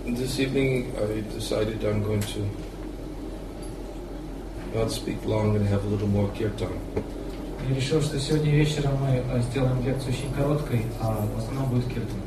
This evening I decided I'm going to not speak long and have a little more kirtan. Я решил, что сегодня вечером мы сделаем лекцию очень короткой, а в основном будет киртан.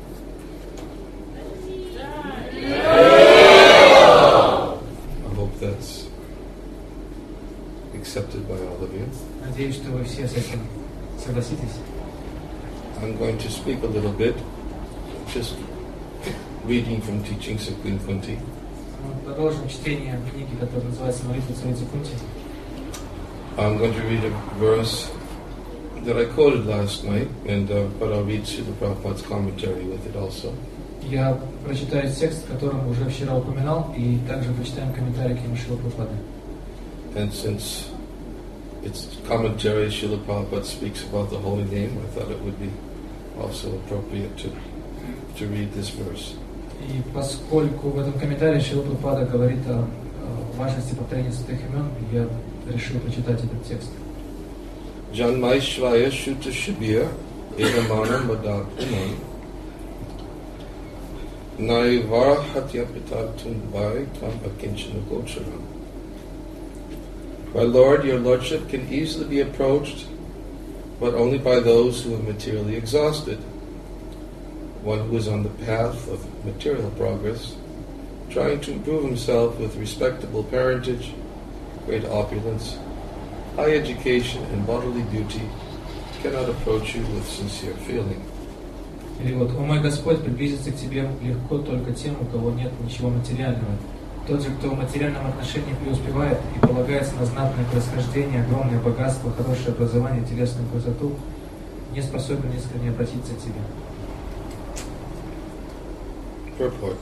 I hope that's accepted by all of you. Надеюсь, что вы все с этим согласитесь. I'm going to speak a little bit, just reading from Teachings of Queen Kunti. Мы продолжим чтение книги, которая называется «Молитва царицы Кунти». I'm going to read a verse that I quoted last night, but I'll read Srila Prabhupada's commentary with it also. Я прочитаю текст, который уже вчера упоминал, и также прочитаем комментарий к нему Шрила Прабхупады. And since it's commentary, Srila Prabhupada speaks about the holy name, I thought it would be also appropriate to read this verse. И поскольку в этом комментарии Шрила Прабхупада говорит о важности повторения святых имен, я решил прочитать этот текст. Janmaishvaya Shuta Shibir Edamana Madad Uman Naivara Hatya Pitatum Vai Tvam Akinchana Gocharam. My Lord, your Lordship can easily be approached, but only by those who are materially exhausted. One who is on the path of material progress, trying to improve himself with respectable parentage, great opulence, high education and bodily beauty, cannot approach you with sincere feeling. Перевод. «О мой Господь, приблизиться к Тебе легко только тем, у кого нет ничего материального. Тот же, кто в материальном отношении преуспевает и полагается на знатное происхождение, огромное богатство, хорошее образование, телесную красоту, не способен искренне обратиться к Тебе». Purport.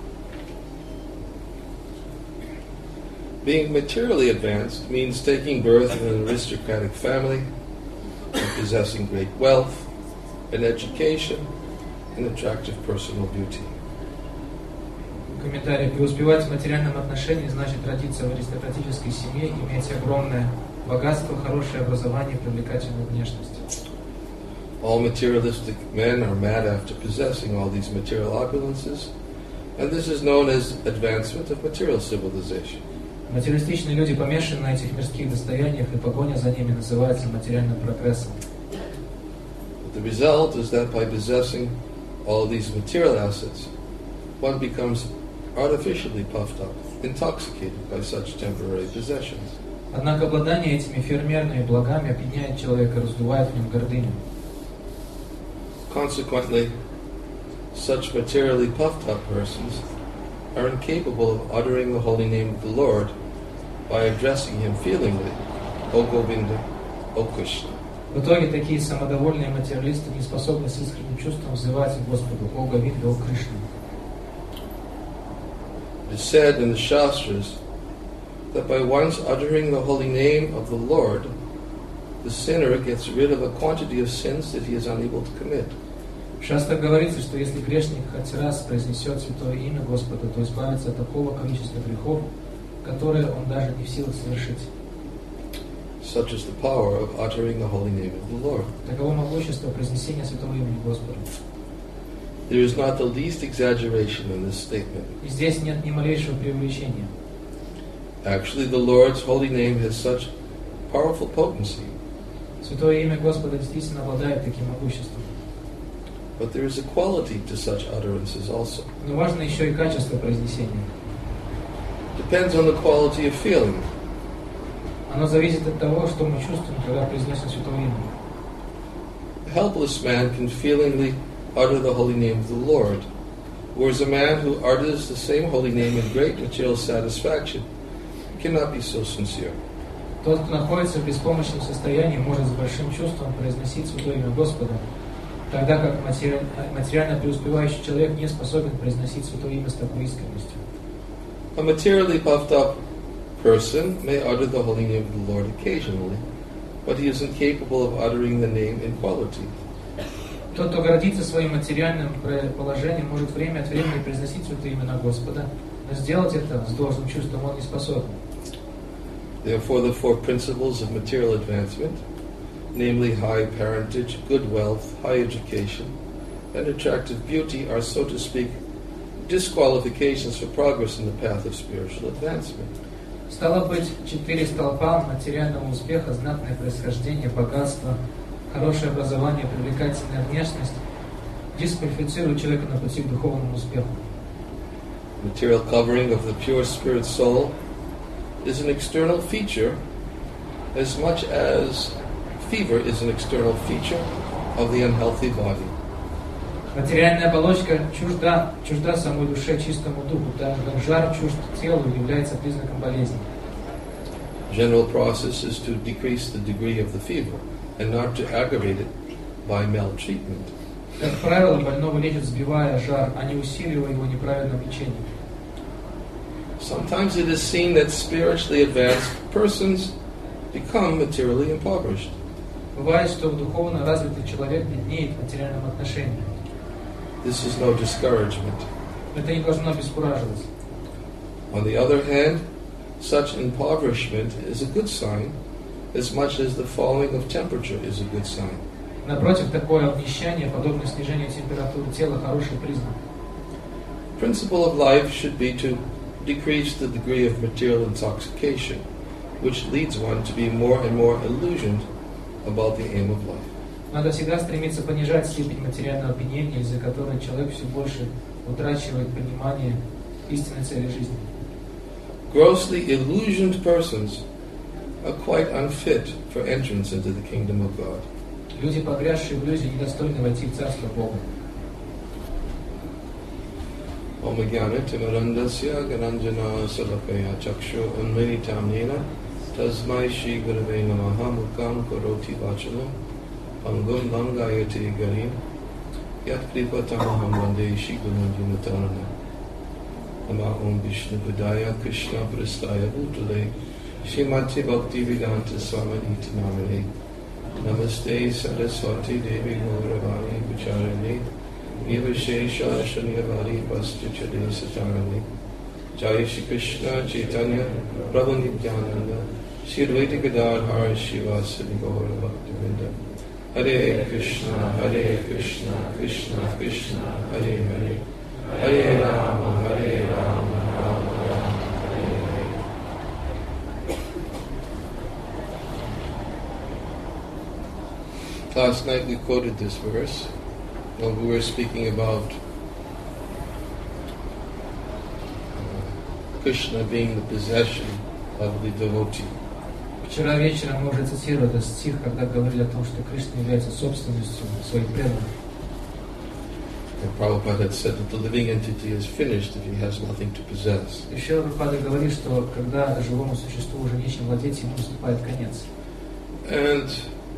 Being materially advanced means taking birth in an aristocratic family, and possessing great wealth, and education, and attractive personal beauty. Комментарий. Преуспевать в материальном отношении значит родиться в аристократической семье, иметь огромное богатство, хорошее образование и привлекательную внешность. All materialistic men are mad after possessing all these material opulences, and this is known as advancement of material civilization. Материалистичные люди помешаны на этих мирских достояниях, и погоня за ними называется материальным прогрессом. The result is that by possessing all these material assets, one becomes artificially puffed up, intoxicated by such temporary possessions. Однако обладание этими эфемерными благами опьяняет человека, раздувает в нем гордыню. Consequently, such materially puffed up persons are incapable of uttering the holy name of the Lord by addressing Him feelingly, O Govinda, O Krishna. В итоге такие самодовольные материалисты не способны с искренним чувством взывать к Господу, О Говинда, О Кришна. It is said in the Shastras that by once uttering the holy name of the Lord, the sinner gets rid of a quantity of sins that he is unable to commit. В шастрах говорится, что если грешник хоть раз произнесет святое имя Господа, то избавится от такого количества грехов, которые он даже не в силах совершить. Such is the power of uttering the holy name of the Lord. Таково могущество произнесения святого имени Господа. There is not the least exaggeration in this statement. И здесь нет ни малейшего преувеличения. Actually, the Lord's holy name has such powerful potency. Святое имя Господа действительно обладает таким могуществом. But there is a quality to such utterances also. Но важно еще и качество произнесения. Depends on the quality of feeling. Оно зависит от того, что мы чувствуем, когда произносим святое имя. A helpless man can feelingly utter the holy name of the Lord, whereas a man who utters the same holy name in great material satisfaction cannot be so sincere. Тот, кто находится в беспомощном состоянии, может с большим чувством произносить святое имя Господа, тогда как материально преуспевающий человек не способен произносить святое имя с такой искренностью. A materially puffed up person may utter the holy name of the Lord occasionally, but he is incapable of uttering the name in quality. Тот, кто гордится своим материальным положением, может время от времени произносить святое имя Господа, но сделать это с должным чувством он не способен. Therefore, the four principles of material advancement, namely high parentage, good wealth, high education, and attractive beauty, are, so to speak, disqualifications for progress in the path of spiritual advancement. Стало быть, 4 столпа материального успеха: знатное происхождение, богатство, хорошее образование, привлекательная внешность дисквалифицируют человека на пути к духовному успеху. Material covering of the pure spirit soul is an external feature as much as fever is an external feature of the unhealthy body. Материальная оболочка чужда самой душе, чистому духу, так же как жар чужд телу является признаком болезни. General process is to decrease the degree of the fever and not to aggravate it by maltreatment. Как правило, больного лечат, сбивая жар, а не усиливая его неправильным лечением. Sometimes it is seen that spiritually advanced persons become materially impoverished. Бывает, что духовно развитый человек беднеет в материальном отношении. This is no discouragement. Это не должно обескураживать. On the other hand, such impoverishment is a good sign as much as the falling of temperature is a good sign. Напротив, такое обнищание, подобное снижению температуры тела, хороший признак. The principle of life should be to decrease the degree of material intoxication, which leads one to be more and more illusioned about the aim of life. Надо всегда стремиться понижать степень материального опьянения, из-за которой человек все больше утрачивает понимание истинной цели жизни. Grossly illusioned persons are quite unfit for entrance into the kingdom of God. Люди, погрязшие в иллюзии, недостойны войти в Царство Бога. Om Jnana Timarandasya Gananjana Salakaya Chakshu Unmilitam Nena Tasmai Shri Gurave Namaha Mukam Karoti Vachanam Pangum Langayati Garim Yat Kripatamaham Vande Shri Gunanjanatarana Nama Om Vishnu Padaya Krishna Prastaya Bhutale Shrimati Bhakti Vedanta Swamani Namane Namaste Saraswati Devi Gauravani Vicharini Nivashesha Shaniyavari Pastuchade Satarani Jai Shri Krishna Chaitanya Prabhu Nityananda Shri Advaita Gadadhar Shivasadi Gaura Bhaktivinda Hare Krishna Krishna Krishna Hare Hare Hare Rama Rama Rama Hare Hare. Last night we quoted this verse when we were speaking about Krishna being the possession of the devotee. Вчера вечером мы уже цитировали этот стих, когда говорили о том, что Кришна является собственностью своих преданных. And Prabhupada had said that the living entity is finished if he has nothing to possess. Еще Прабхупада говорит, что когда живому существу уже нечем владеть, ему наступает конец. And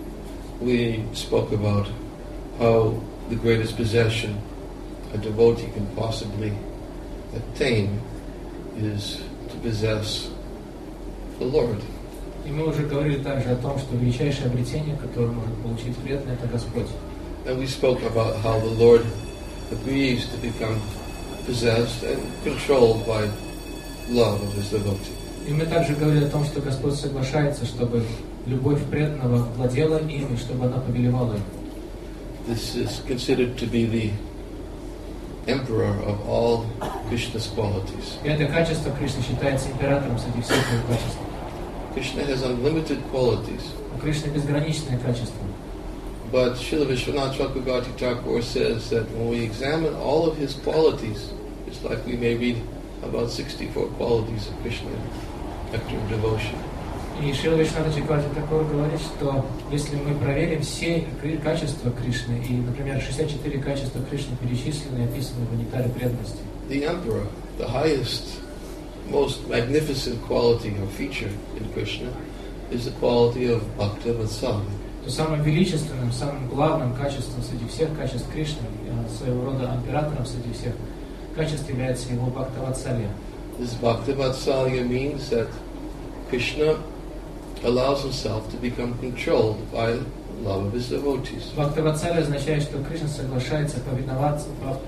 we spoke about how the greatest possession a devotee can possibly attain is to possess the Lord. И мы уже говорили также о том, что величайшее обретение, которое может получить преданный, это Господь. And we spoke about how the Lord agrees to become possessed and controlled by love of his devotee. И мы также говорили о том, что Господь соглашается, чтобы любовь преданного владела им, и чтобы она повелевала им. This is considered to be the emperor of all Krishna's qualities. И это качество Кришны считается императором среди всех его качеств. Krishna has unlimited qualities. У Кришны безграничное качество. But Srila Vishwanath Chakravarti Thakur says that when we examine all of his qualities, it's like we may read about 64 qualities of Krishna, nectar of devotion. И Шрила Вишванатха Чакраварти Тхакур говорит, что если мы проверим все качества Кришны, и, например, 64 качества Кришны перечислены и описаны в нектаре преданности. The emperor, the highest, most magnificent quality or feature in Krishna is the quality of Bhakta Vatsalya. То самым величественным, самым главным качеством среди всех качеств Кришны, своего рода императором среди всех качеств является его Бхакта Ватсалья. This Bhakta Vatsalya means that Krishna allows himself to become controlled by love of his devotees. Бхакта Ватсалья означает, что Кришна соглашается повиноваться,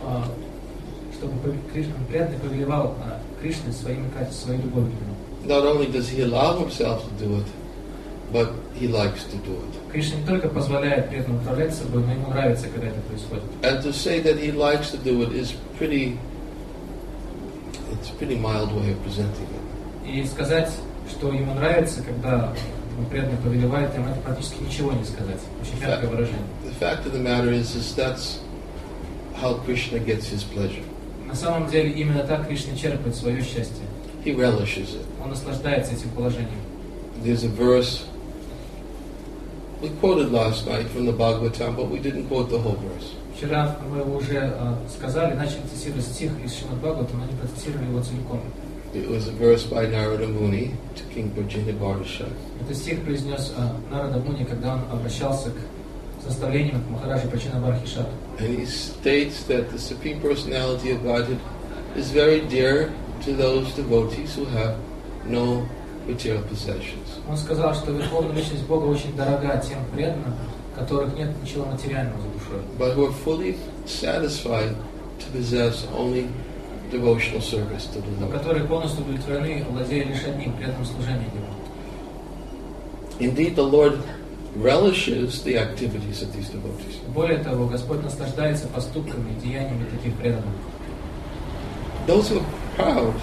чтобы преданный повелевал Кришне своими качествами, своей любовью к нему. Not only does he allow himself to do it, but he likes to do it. Кришна не только позволяет преданному управлять собой, но ему нравится, когда это происходит. And to say that he likes to do it is pretty it's a pretty mild way of presenting it. И сказать, что ему нравится, когда преданный повелевает им, это практически ничего не сказать. Очень мягкое выражение. The fact of the matter is that's how Krishna gets his pleasure. На самом деле именно так Кришна черпает свое счастье. He relishes it. Он наслаждается этим положением. There's a verse we quoted last night from the Bhagavatam, but we didn't quote the whole verse. Вчера мы его уже сказали, начали цитировать стих из Шримад Бхагаватам, но не процитировали его целиком. It was a verse by Narada Muni to King Parjanya-Bhartasha. Этот стих произнес Нарада Муни, когда он обращался к составлениям к Махараджи Прачина-Бархишату. And he states that the Supreme Personality of Godhead is very dear to those devotees who have no material possessions. Он сказал, что Верховная Личность Бога очень дорога тем преданным, у которых нет ничего материального за душой. But who are fully satisfied to possess only devotional service to the Lord. Которые полностью удовлетворены, владея лишь одним преданным служением Ему. Indeed, the Lord relishes the activities of these devotees. Более того, Господь наслаждается поступками и деяниями таких преданных. Those who are proud,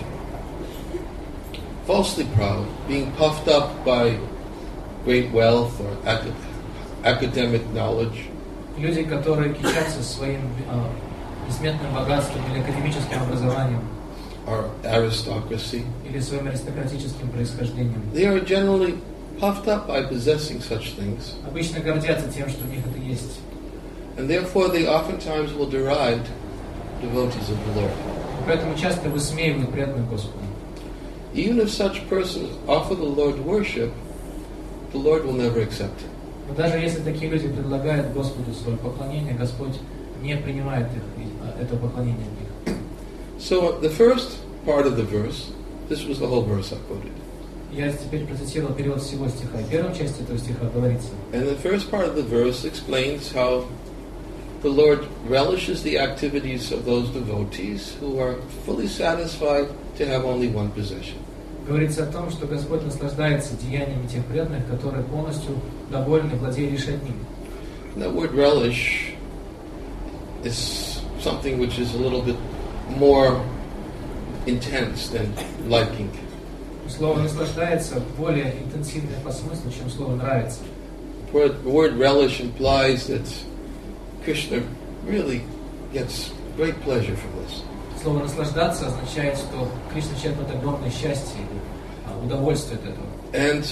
falsely proud, being puffed up by great wealth or academic knowledge, люди, которые кичатся своим бессмертным богатством или академическим образованием, or aristocracy, или своим аристократическим происхождением, they are generally puffed up by possessing such things. обычно гордятся тем, что у них это есть. And therefore they oftentimes will deride devotees of the Lord. Поэтому часто высмеивают преданных Господу. Even if such persons offer the Lord worship, the Lord will never accept it. Но даже если такие люди предлагают Господу свое поклонение, Господь не принимает это поклонение от них. So the first part of the verse, this was the whole verse I quoted. Я теперь процитировал перевод всего стиха. В первом части этого стиха говорится. And the first part of the verse explains how the Lord relishes the activities of those devotees who are fully satisfied to have only one possession. Говорится о том, что Господь наслаждается деяниями тех преданных, которые полностью довольны, владея лишь одним. That word relish is something which is a little bit more intense than liking. Слово «наслаждается» более интенсивное по смыслу, чем слово «нравится». The word relish implies that Krishna really gets great pleasure from this. Слово «наслаждаться» означает, что Кришна черпает огромное счастье и удовольствие от этого. And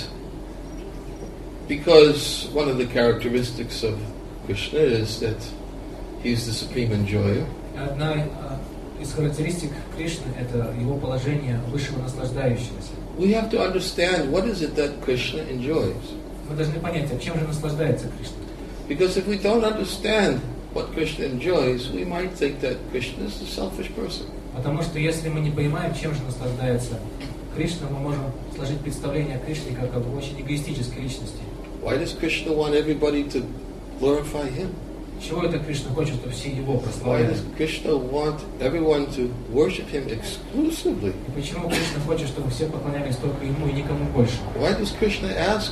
because one of the characteristics of Krishna is that he's the supreme enjoyer, Одна из характеристик Кришны – это его положение высшего наслаждающегося. we have to understand what is it that Krishna enjoys. Мы должны понять, а чем же наслаждается Кришна. Because if we don't understand what Krishna enjoys, we might think that Krishna is a selfish person. Потому что если мы не понимаем, чем же наслаждается Кришна, мы можем сложить представление о Кришне как об очень эгоистической личности. Why does Krishna want everybody to glorify him? Чего это Кришна хочет, чтобы все его Why прославляли? does Krishna want everyone to worship him exclusively? И почему Кришна хочет, чтобы все поклонялись только ему и никому больше? Why does Krishna ask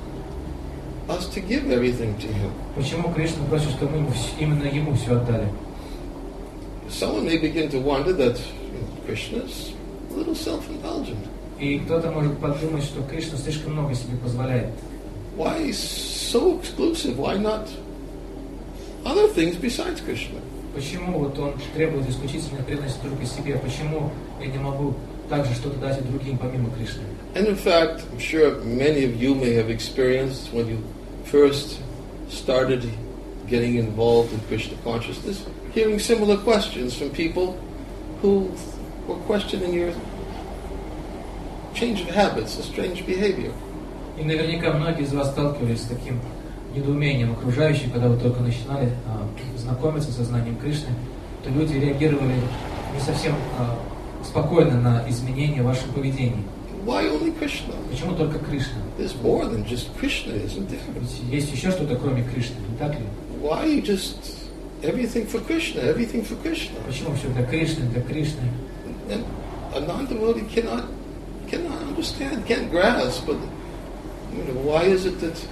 us to give everything to him? Почему Кришна просит, чтобы мы именно ему все отдали? Someone may begin to wonder that Krishna is a little self-indulgent. И кто-то может подумать, что Кришна слишком много себе позволяет. Why so exclusive? Why not other things besides Krishna? Почему вот он требует исключительной преданности только себе? Почему я не могу также что-то дать и другим, помимо Кришны? And in fact, I'm sure many of you may have experienced when you first started getting involved in Krishna consciousness, hearing similar questions from people who were questioning your change of habits, a strange behavior. И наверняка многие из вас сталкивались с таким недоумением окружающих, когда вы только начинали знакомиться со знанием Кришны, то люди реагировали не совсем спокойно на изменения в вашем поведении. Why only Krishna? Почему только Кришна? There's more than just Krishna, isn't there? Ведь есть еще что-то, кроме Кришны, не так ли? Why just everything for Krishna, everything for Krishna? Почему все для Кришны, для Кришны? And a non-devotee cannot understand, can't grasp, but why is it that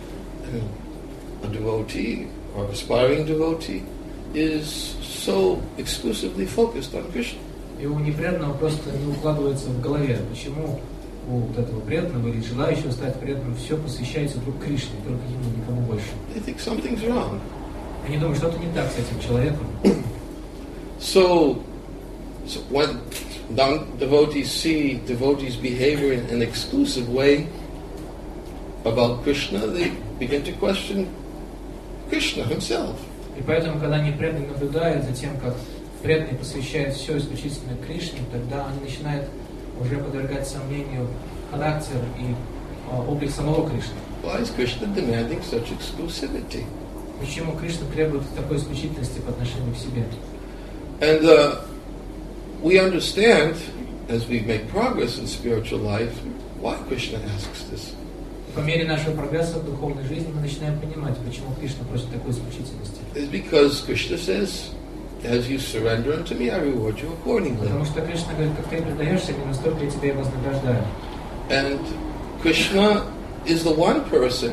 a devotee or aspiring devotee is so exclusively focused on Krishna? И у непреданного просто не укладывается в голове, почему у вот этого преданного или желающего стать преданным все посвящается вдруг Кришне, только ему, никому больше. They think something's wrong. Они думают, что-то не так с этим человеком. So when devotees see devotees' behavior in an exclusive way about Krishna, they begin to question Krishna himself. И поэтому, когда непреданный наблюдает за тем, как преданный посвящает все исключительно Кришне, тогда они начинают уже подвергать сомнению характер и облик самого Кришны. Why is Krishna demanding such exclusivity? Почему Кришна требует такой исключительности по отношению к себе? And we understand, as we make progress in spiritual life, why Krishna asks this. По мере нашего прогресса в духовной жизни мы начинаем понимать, почему Кришна просит такой исключительности. It's because Krishna says, as you surrender unto me, I reward you accordingly. Потому что Кришна говорит, как ты предаешься мне, настолько я тебя и вознаграждаю. And Krishna is the one person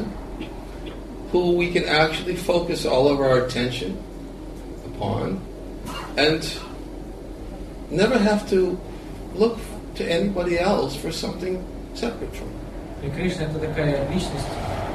who we can actually focus all of our attention upon and never have to look to anybody else for something separate from him. И Кришна это такая личность,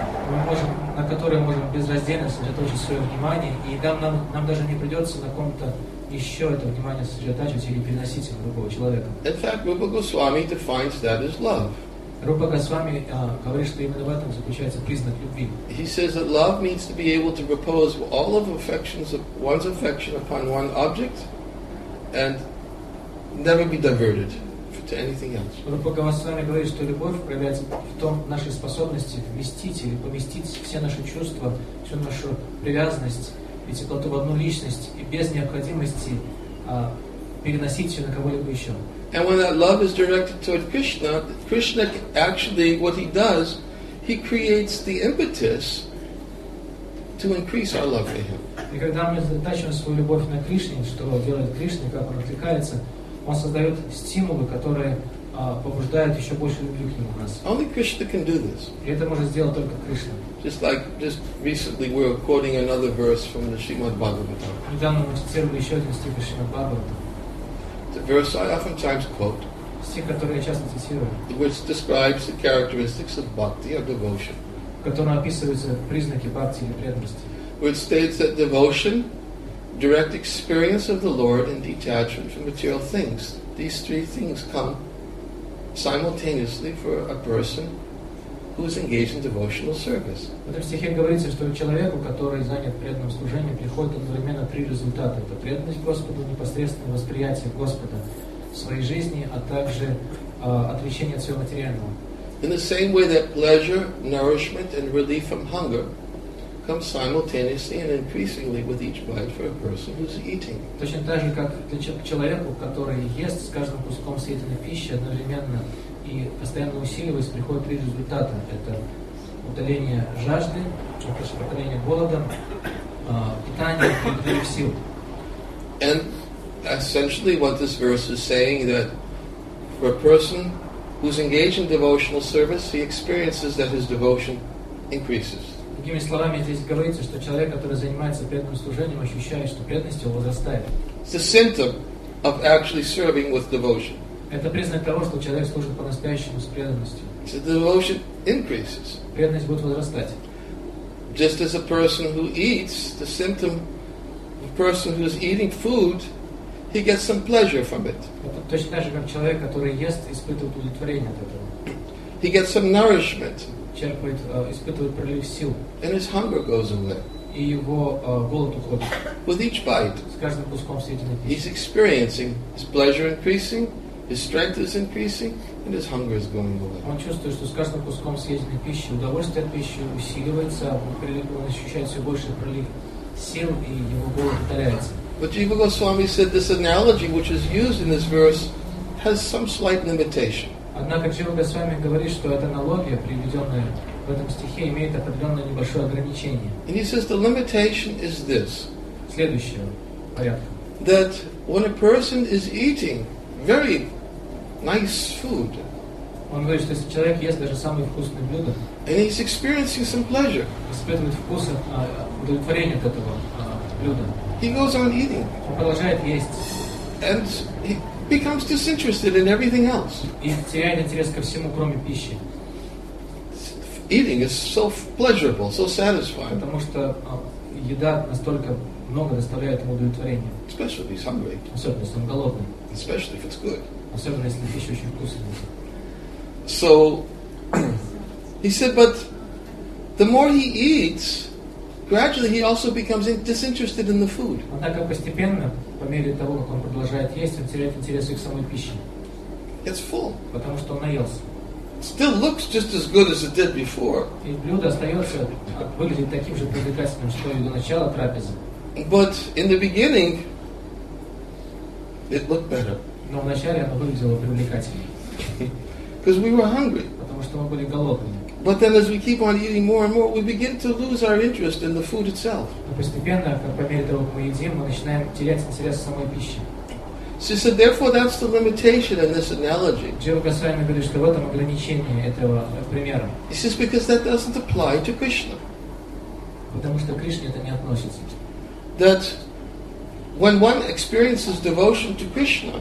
на которой мы можем безраздельно сосредоточить свое внимание, и нам даже не придется на ком-то еще это внимание сосредотачивать или переносить на другого человека. In fact, Rupa Goswami defines that as love. Рупа Госвами говорит, что именно в этом заключается признак любви. He says that love means to be able to repose all of one's affection upon one object and never be diverted to anything else. Рупа Госвами говорит, что любовь проявляется в том нашей способности вместить или поместить все наши чувства, всю нашу привязанность и теплоту в одну личность и без необходимости переносить все на кого-либо еще. And when that love is directed toward Krishna, Krishna actually, what he does, he creates the impetus to increase our love for him. И когда мы затачиваем свою любовь на Кришне, что делает Кришна, как он отвлекается, он создает стимулы, которые побуждают еще больше любви к нему в нас. Only Krishna can do this. И это может сделать только Кришна. Just recently we were quoting another verse from the Srimad Bhagavatam. Недавно мы цитировали еще один стих из Шримад Бхагаватам. The verse I oftentimes quote, Стих, который я часто цитирую, which describes the characteristics of bhakti or devotion. в котором описываются признаки бхакти или преданности. Where it states that devotion, direct experience of the Lord, and detachment from material things. These three things come simultaneously for a person who is engaged in devotional service. В этом стихе говорится, что человеку, который занят преданным служением, приходит одновременно три результата. Это преданность Господу, непосредственное восприятие Господа в своей жизни, а также отречение от всего материального. In the same way that pleasure, nourishment, and relief from hunger come simultaneously and increasingly with each bite for a person who's eating. Точно так же, как человеку, который ест, с каждым куском съеденной пищи одновременно и постоянно усиливаясь, приходят три результата. Это утоление жажды, утоление голода, питание и прилив сил. And essentially what this verse is saying, that for a person who's engaged in devotional service, he experiences that his devotion increases. Другими словами, здесь говорится, что человек, который занимается преданным служением, ощущает, что преданность его возрастает. It's a symptom of actually serving with devotion. Это признак того, что человек служит по-настоящему с преданностью. So the devotion increases. Преданность будет возрастать. Just as a person who eats, the symptom of a person who's eating food, he gets some pleasure from it. Это точно так же, как человек, который ест, испытывает удовлетворение от этого. He gets some nourishment. Черпает, испытывает прилив сил. And his hunger goes away. И его голод уходит. With each bite, С каждым куском съеденной he's пищи. experiencing his pleasure increasing, his strength is increasing, and his hunger is going away. Он чувствует, что с каждым куском съеденной пищи удовольствие от пищи усиливается, он ощущает все больше прилив сил, и его голод утоляется. But Jiva Goswami said this analogy which is used in this verse has some slight limitation. Однако Джива Госвами говорит, что эта аналогия, приведенная в этом стихе, имеет определенное небольшое ограничение. And he says the limitation is this, Следующего порядка. that when a person is eating very nice food, Он говорит, что если человек ест даже самые вкусные блюда, and he's experiencing some pleasure, испытывает вкус, удовлетворение от этого блюда, he goes on eating. он продолжает есть. And becomes disinterested in everything else. И теряет интерес ко всему, кроме пищи. Eating is so pleasurable, so satisfying, Потому что еда настолько много доставляет ему удовлетворения. especially if he's hungry, Особенно, если он голодный. especially if it's good. Особенно, если пища очень вкусная. So he said, but the more he eats, gradually he also becomes disinterested in the food. Однако постепенно, по мере того, как он продолжает есть, он теряет интерес и к самой пище. It's full. Потому что он наелся. Still looks just as good as it did before, И блюдо остается, выглядит таким же привлекательным, что и до начала трапезы. but in the beginning, it looked better Но вначале оно выглядело привлекательнее. because we were hungry. Потому что мы были голодными. But then as we keep on eating more and more, we begin to lose our interest in the food itself. Но постепенно, по мере того, как мы едим, мы начинаем терять интерес к самой пище. She said, therefore, that's the limitation in this analogy. Джива Госвами говорит, что в этом ограничении этого примера. He says, because that doesn't apply to Krishna. Потому что к Кришне это не относится. That when one experiences devotion to Krishna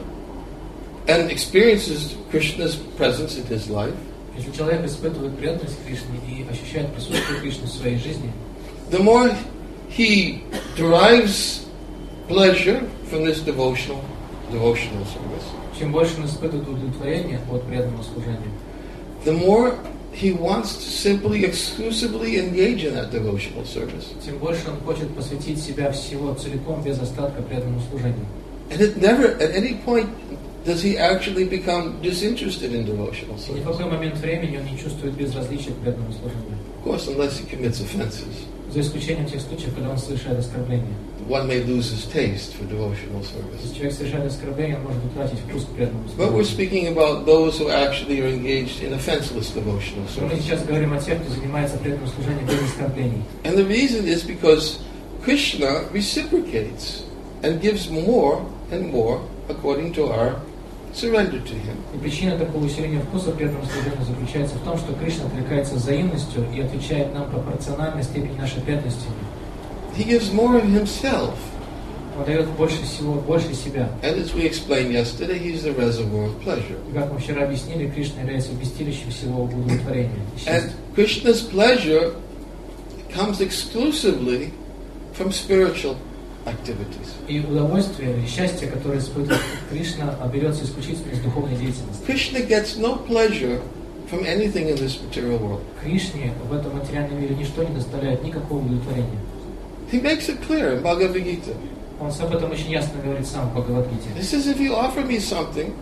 and experiences Krishna's presence in his life, Если человек испытывает преданность Кришне и ощущает присутствие Кришны в своей жизни, the more he derives pleasure from this devotional service, чем больше он испытывает удовлетворение от преданного служения, the more he wants to simply, exclusively engage in that devotional service. тем больше он хочет посвятить себя всего целиком, без остатка преданному служению. And it never, at any point, does he actually become disinterested in devotional И ни в какой service. момент времени он не чувствует безразличия к преданному служению. Of course, unless he commits offenses. За исключением тех случаев, когда он совершает оскорбление. One may lose his taste for devotional Если service. человек совершает оскорбление, он может утратить вкус к преданному But we're служению. speaking about those who actually are engaged in offenseless devotional Но мы service. сейчас говорим о тех, кто занимается преданным служением без оскорблений. And the reason is because Krishna reciprocates and gives more and more according to our surrender to him. И причина такого усиления вкуса преданному служению заключается в том, что Кришна отвлекается взаимностью и отвечает нам пропорционально степени нашей преданности. He gives more of himself. Он дает больше всего, больше себя. And as we explained yesterday, he's the reservoir of pleasure. И как мы вчера объяснили, Кришна является вместилищем всего удовлетворения и And счастья. Krishna's pleasure comes exclusively from spiritual activities. И удовольствие, и счастье, которое испытывает Кришна, берется исключительно из духовной деятельности. Krishna gets no pleasure from anything in this material world. Кришне в этом материальном мире ничто не доставляет никакого удовлетворения. He makes it clear in Bhagavad Gita. Он об этом очень ясно говорит сам в Бхагавад-гите. He says, if you offer me something,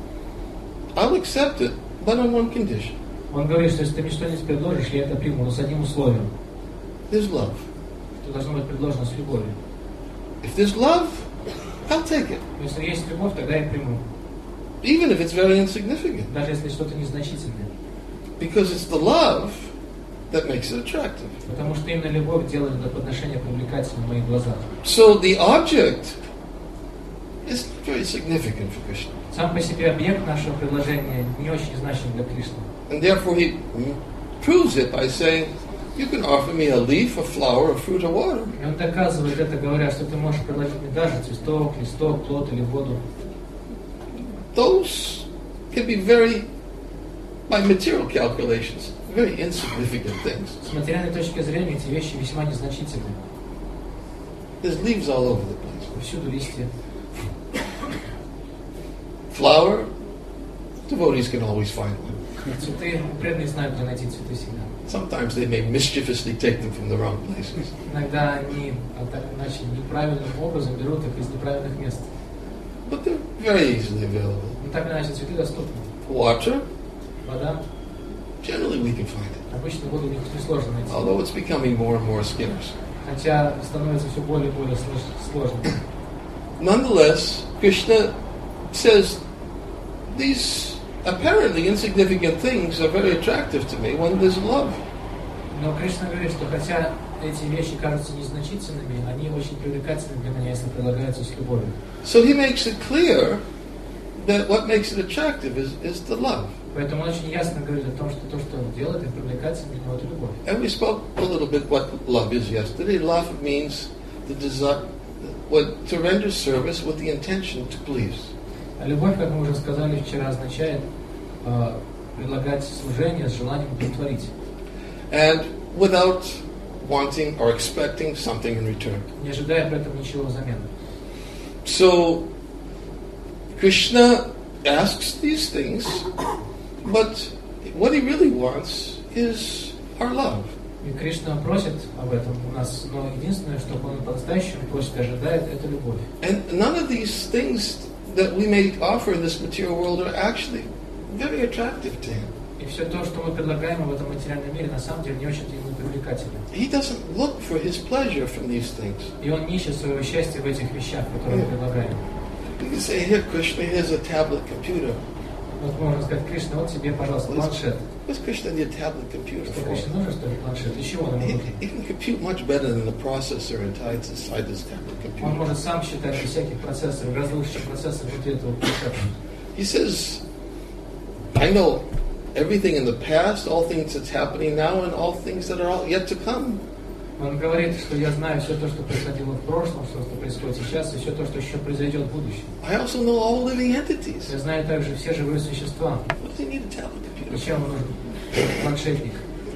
I'll accept it, but on one condition. Он говорит, что если ты мне что-нибудь предложишь, я это приму, но с одним условием. There's love. Это должно быть предложено с любовью. If there's love, I'll take it, Если есть любовь, тогда я приму. even if it's very insignificant. Даже если что-то незначительное. Because it's the love that makes it attractive. Потому что именно любовь делает это подношение привлекательным в моих глазах. So the object is very significant for Krishna. Сам по себе объект нашего предложения не очень значим для Кришны. And therefore he proves it by saying, you can offer me a leaf, a flower, a fruit, or water. И он доказывает это, говоря, что ты можешь предложить мне даже цветок, листок, плод или воду. Those can be very, by material calculations, very insignificant things. С материальной точки зрения эти вещи весьма незначительны. There's leaves all over the place. Повсюду листья. Flower, devotees can always find one. Цветы, преданные знают, где найти цветы всегда. Sometimes they may mischievously take them from the wrong places. Иногда они, так иначе, неправильным образом берут их из неправильных мест. But they're very easily available. Но так иначе цветы доступны. Water, Вода, generally we can find it. обычно воду несложно найти. Although it's becoming more and more scarce. Хотя становится все более и более сложно. Nonetheless, Krishna says these apparently insignificant things are very attractive to me when there's love. Но Кришна говорит, что хотя эти вещи кажутся незначительными, они очень привлекательны для меня, если прилагаются с любовью. So he makes it clear that what makes it attractive is the love. Поэтому он очень ясно говорит о том, что то, что делает их привлекательным для него, это любовь. And we spoke a little bit what love is yesterday. Love means the desire, to render service with the intention to please. А любовь, как мы уже сказали вчера, означает предлагать служение с желанием удовлетворить. And without wanting or expecting something in return. Не ожидая при этом ничего взамен. So, Krishna asks these things, but what he really wants is our love. И Кришна просит об этом у нас, но единственное, что он по-настоящему просит и ожидает, это любовь. And none of these things that we may offer in this material world are actually very attractive to him. И все то, что мы предлагаем в этом материальном мире, на самом деле не очень ему привлекательно. He doesn't look for his pleasure from these things. И он не ищет своего счастья в этих вещах, которые мы предлагаем. You can say, here, Krishna, here's a tablet computer. Вот можно сказать, Кришна, вот тебе, пожалуйста, планшет. What's Krishna need a tablet computer Что, for? Кришне нужен, что ли, планшет? Для чего он ему нужен? He can compute much better than the processor inside this tablet Он computer. может сам считать без всяких процессоров, гораздо лучше, чем процессор внутри этого планшета. He says, I know everything in the past, all things that's happening now, and all things that are all yet to come. Он говорит, что я знаю все то, что происходило в прошлом, все, что происходит сейчас, и все то, что еще произойдет в будущем. I also know all living entities. Я знаю также все живые существа. What does he need a tablet computer Зачем for? ему нужен планшетник?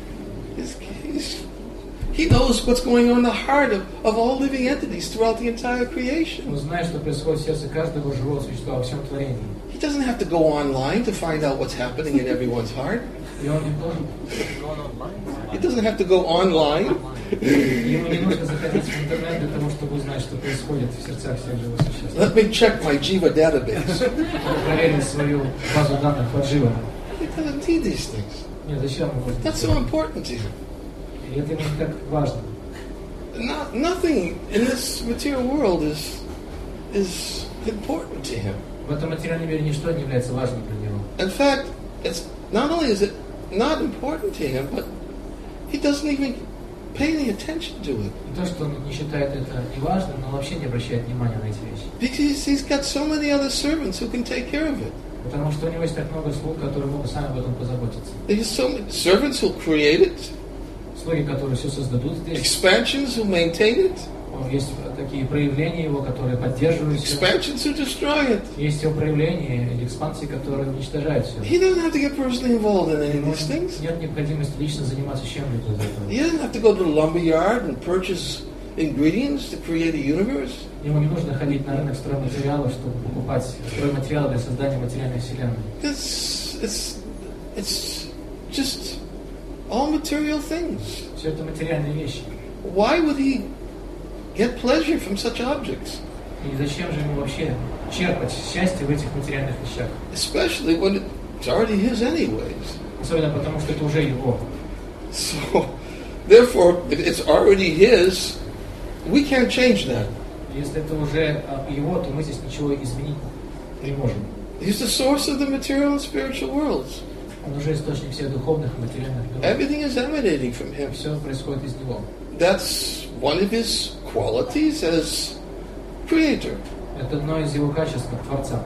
He knows what's going on in the heart of all living entities throughout the entire Он creation. знает, что происходит в сердце каждого живого существа во всем творении. He doesn't have to go online to find out what's happening in everyone's heart. И он не должен, He doesn't have to go online. ему не нужно заходить в интернет для того, чтобы узнать, что происходит в сердцах всех живых существ. Let me check my Jiva database. Чтобы проверить свою базу данных под живым. He doesn't need these things. Нет, зачем ему это? That's so important to him. И это ему так важно. Nothing in this material world is important to him. В этом материальном мире ничто не является важным для него. In fact, it's not only is it not important to him, but he doesn't even pay any attention to it. И то, что он не считает это неважным, но вообще не обращает внимания на эти вещи. Because he's got so many other servants who can take care of it. Потому что у него есть так много слуг, которые могут сами об этом позаботиться. There's so many servants who'll create it, Слуги, которые все создадут здесь. expansions who'll maintain it, Есть такие проявления его, которые поддерживают все. expansions who destroy it. Есть его проявления или экспансии, которые уничтожают все. He doesn't have to get personally involved in any of these things. Нет необходимости лично заниматься чем-либо из этого. He doesn't have to go to the lumberyard and purchase ingredients to create a universe. Ему не нужно ходить на рынок стройматериалов, чтобы покупать стройматериалы для создания материальной вселенной. It's just all material things. Все это материальные вещи. Why would he get pleasure from such objects? И зачем же ему вообще черпать счастье в этих материальных вещах? Especially when it's already his anyways. Особенно потому, что это уже его. So, therefore, if it's already his, we can't change that. Если это уже его, то мы здесь ничего изменить не можем. He's the source of the material and spiritual worlds. Он уже источник всех духовных и материальных миров. Everything is emanating from him. Все происходит из него. That's one of his qualities as creator. Это одно из его качеств как Творца.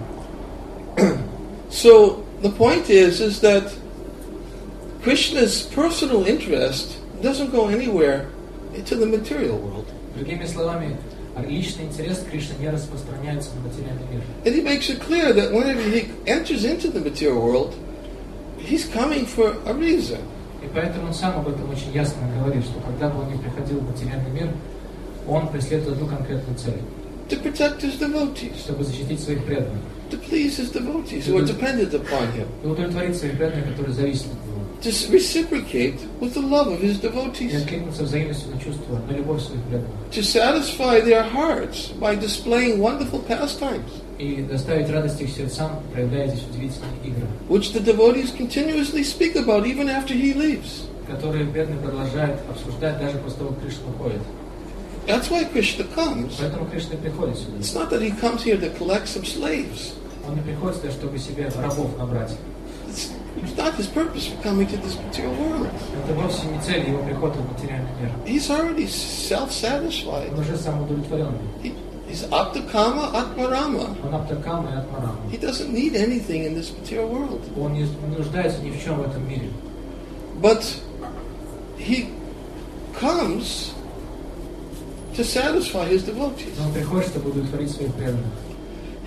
So the point is that Krishna's personal interest doesn't go anywhere into the material world. Другими словами, личный интерес Кришны не распространяется на материальный мир. And he makes it clear that whenever he enters into the material world, he's coming for a reason. И поэтому он сам об этом очень ясно говорит, что когда бы он ни приходил в материальный мир, он преследует одну конкретную цель. To protect his devotees, Чтобы защитить своих преданных. to please his devotees who are dependent upon him, И удовлетворить своих преданных, которые зависят от него. to reciprocate with the love of his И devotees, откликнуться взаимностью на чувства, на любовь своих преданных. to satisfy their hearts by displaying wonderful pastimes, И доставить радость их сердцам, проявляя здесь удивительные игры, which the devotees continuously speak about even after he leaves. которые преданные продолжают обсуждать даже после того, как Кришна уходит. That's why Krishna comes. Поэтому Кришна приходит сюда. It's not that he comes here to collect some slaves. Он не приходит сюда, чтобы себе рабов набрать. It's not his purpose for coming to this material world. Это вовсе не цель его прихода в материальный мир. He's already self-satisfied. Он уже самоудовлетворенный. He's aptakama atmarama. Он аптакама и атмарама. He doesn't need anything in this material world. Он не нуждается ни в чем в этом мире. But he comes to satisfy his devotees. Но он приходит, чтобы удовлетворить своих преданных.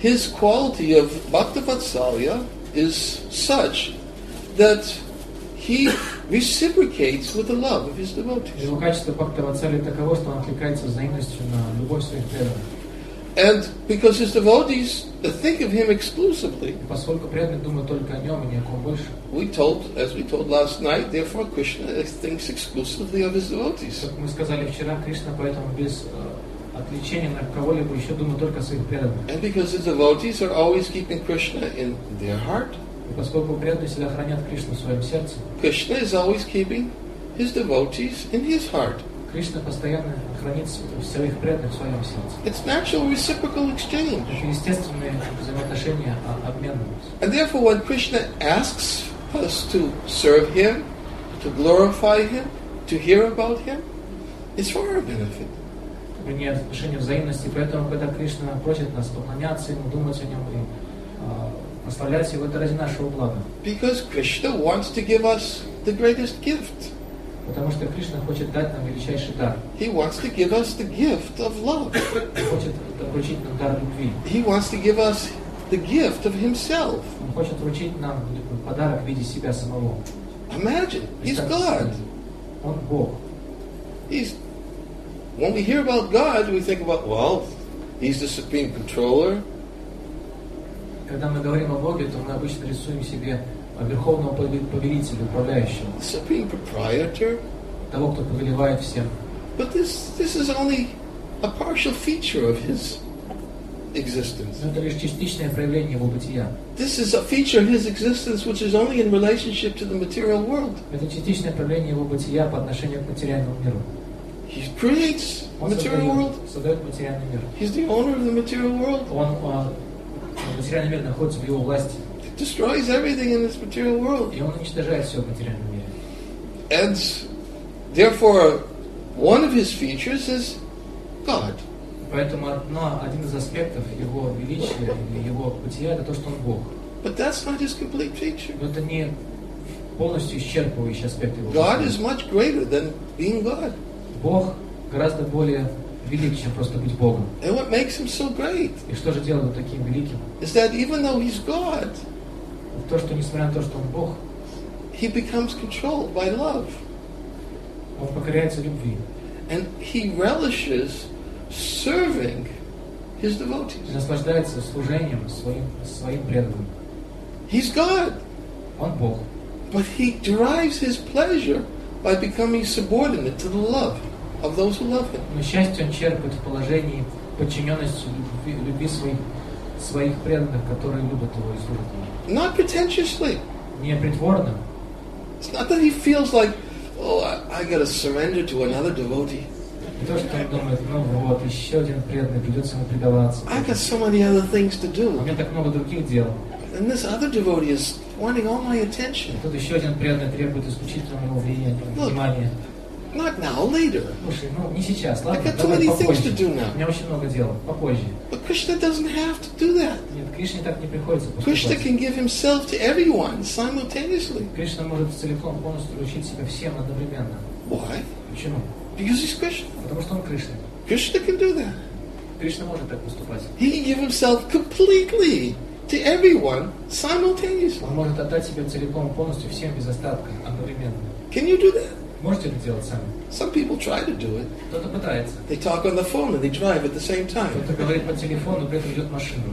his quality of Bhaktavatsalya is such that he reciprocates with the love of his devotees. Его качество Бхактаватсали таково, что он откликается взаимностью на любовь своих преданных. And because his devotees think of him exclusively, И поскольку преданные думают только о нем и ни о ком больше, as we told last night, therefore Krishna thinks exclusively of his devotees. как мы сказали вчера, Кришна поэтому без отвлечения на кого-либо еще думает только о своих преданных. And because his devotees are always keeping Krishna in their heart, И поскольку преданные всегда хранят Кришну в своем сердце, Krishna is always keeping his devotees in his heart. Кришна постоянно хранит своих преданных в своем сердце. It's natural reciprocal exchange. Это естественные взаимоотношения, обменные. And therefore when Krishna asks us to serve him, to glorify him, to hear about him, it's for our benefit. Принять отношения взаимности, поэтому, когда Кришна просит нас поклоняться Ему, думать о Нем и прославлять Его, это ради нашего блага. Because Krishna wants to give us the greatest gift. Потому что Кришна хочет дать нам величайший дар. He wants to give us the gift of love. Он хочет вручить нам дар любви. He wants to give us the gift of himself. Он хочет вручить нам подарок в виде себя самого. Imagine, he's God. Он Бог. When we hear about God, we think about, well, he's the supreme controller. Когда мы говорим о Боге, то мы обычно рисуем себе верховного повелителя, управляющего, Supreme proprietor. того, кто повелевает всем. But this is only a partial feature of his existence. Но это лишь частичное проявление его бытия. This is a feature of his existence which is only in relationship to the material world. Это частичное проявление его бытия по отношению к материальному миру. He creates the Он material world. создает материальный мир. He's the owner of the material world. Материальный мир находится в его власти. He destroys everything in this material world. И он уничтожает все в материальном мире. And therefore, one of his features is God. Поэтому один из аспектов его величия, его бытия, это то, что он Бог. But that's not his complete feature. Но это не полностью исчерпывающий аспект его God бытия. is much greater than being God. Бог гораздо более велик, чем просто быть Богом. And what makes him so great И что же делает его таким великим? is that even though he's God, То, что несмотря на то, что он Бог, he becomes controlled by love. он покоряется любви. And he relishes serving his devotees. И наслаждается служением своим преданным. He's God, Он Бог. but he derives his pleasure by becoming subordinate to the love of those who love him. Но счастье он черпает в положении подчиненности любви своих преданных, которые любят его и служат ему. Not pretentiously. Не притворно. It's not that he feels like, oh, I got to surrender to another devotee. Не то, что он думает, вот, еще один преданный, придется ему предаваться. I got so many other things to У do. меня так много других дел. And this other devotee is wanting all my attention. Тут еще один преданный требует исключительно моего внимания. Not now, later. Слушай, не сейчас, I ладно, got too давай many things попозже. to do now. У меня очень много дел, попозже. But Krishna doesn't have to do that. Нет, Кришне так не приходится Krishna поступать. can give himself to everyone simultaneously. Кришна может целиком полностью вручить себя всем одновременно. Why? Почему? Because he's Krishna. Потому что он Кришна. Krishna can do that. Кришна может так поступать. He can give himself completely to everyone simultaneously. Он может отдать себя целиком полностью всем без остатка одновременно. Can you do that? Можете это делать сами? Some people try to do it. Кто-то пытается. They talk on the phone and they drive at the same time. Кто-то говорит по телефону, при этом ведет машину.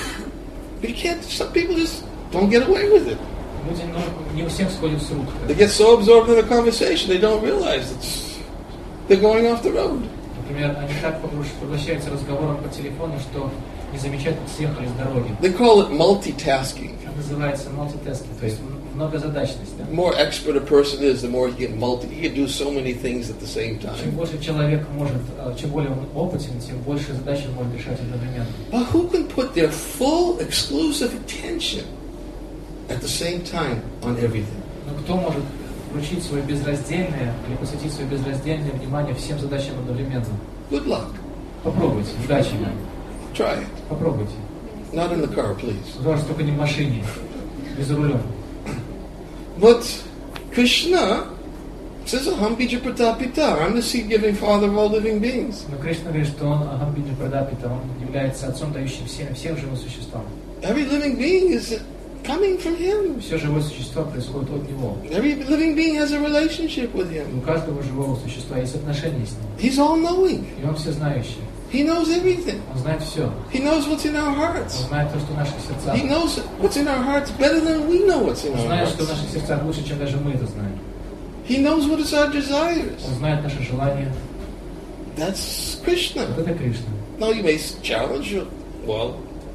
But you can't, some people just don't get away with it. Люди, не у всех сходят с рук. They get so absorbed in the conversation they don't realize they're going off the road. Например, они так поглощаются разговором по телефону, что не замечают, как съехали с дороги. They call it multitasking. Это называется multitasking, то есть многозадачность. Да? The more expert a person is, the more he can do so many things at the same Чем time. больше человек может, чем более он опытен, тем больше задач он может решать одновременно. But who can put their full exclusive attention at the same time on everything? Но кто может вручить свое безраздельное или посвятить свое безраздельное внимание всем задачам одновременно? Good luck. Попробуйте, удачи вам. Try it. Попробуйте. Not in the car, please. Пожалуйста, только не в машине, без рулем. But Krishna says, Aham bija pratapita. I'm the seed-giving father of all living beings. Но Кришна говорит, что он Ахамбиджа Прадапита, он является отцом, дающим всем живым существам. Every living being is coming from him. Все живое существо происходит от него. Every living being has a relationship with И him. у каждого живого существа есть отношения с ним. He's all-knowing. И он всезнающий. He knows everything. Он знает все. He knows what's in our Он hearts. знает то, что в наших сердцах. He knows what's in our hearts better than we know what's in Он our знает, что в hearts. наших сердцах лучше, чем даже мы это знаем. He knows what is our desires. Он знает наши желания. That's Krishna. Вот это Кришна. Now you may challenge you. Well,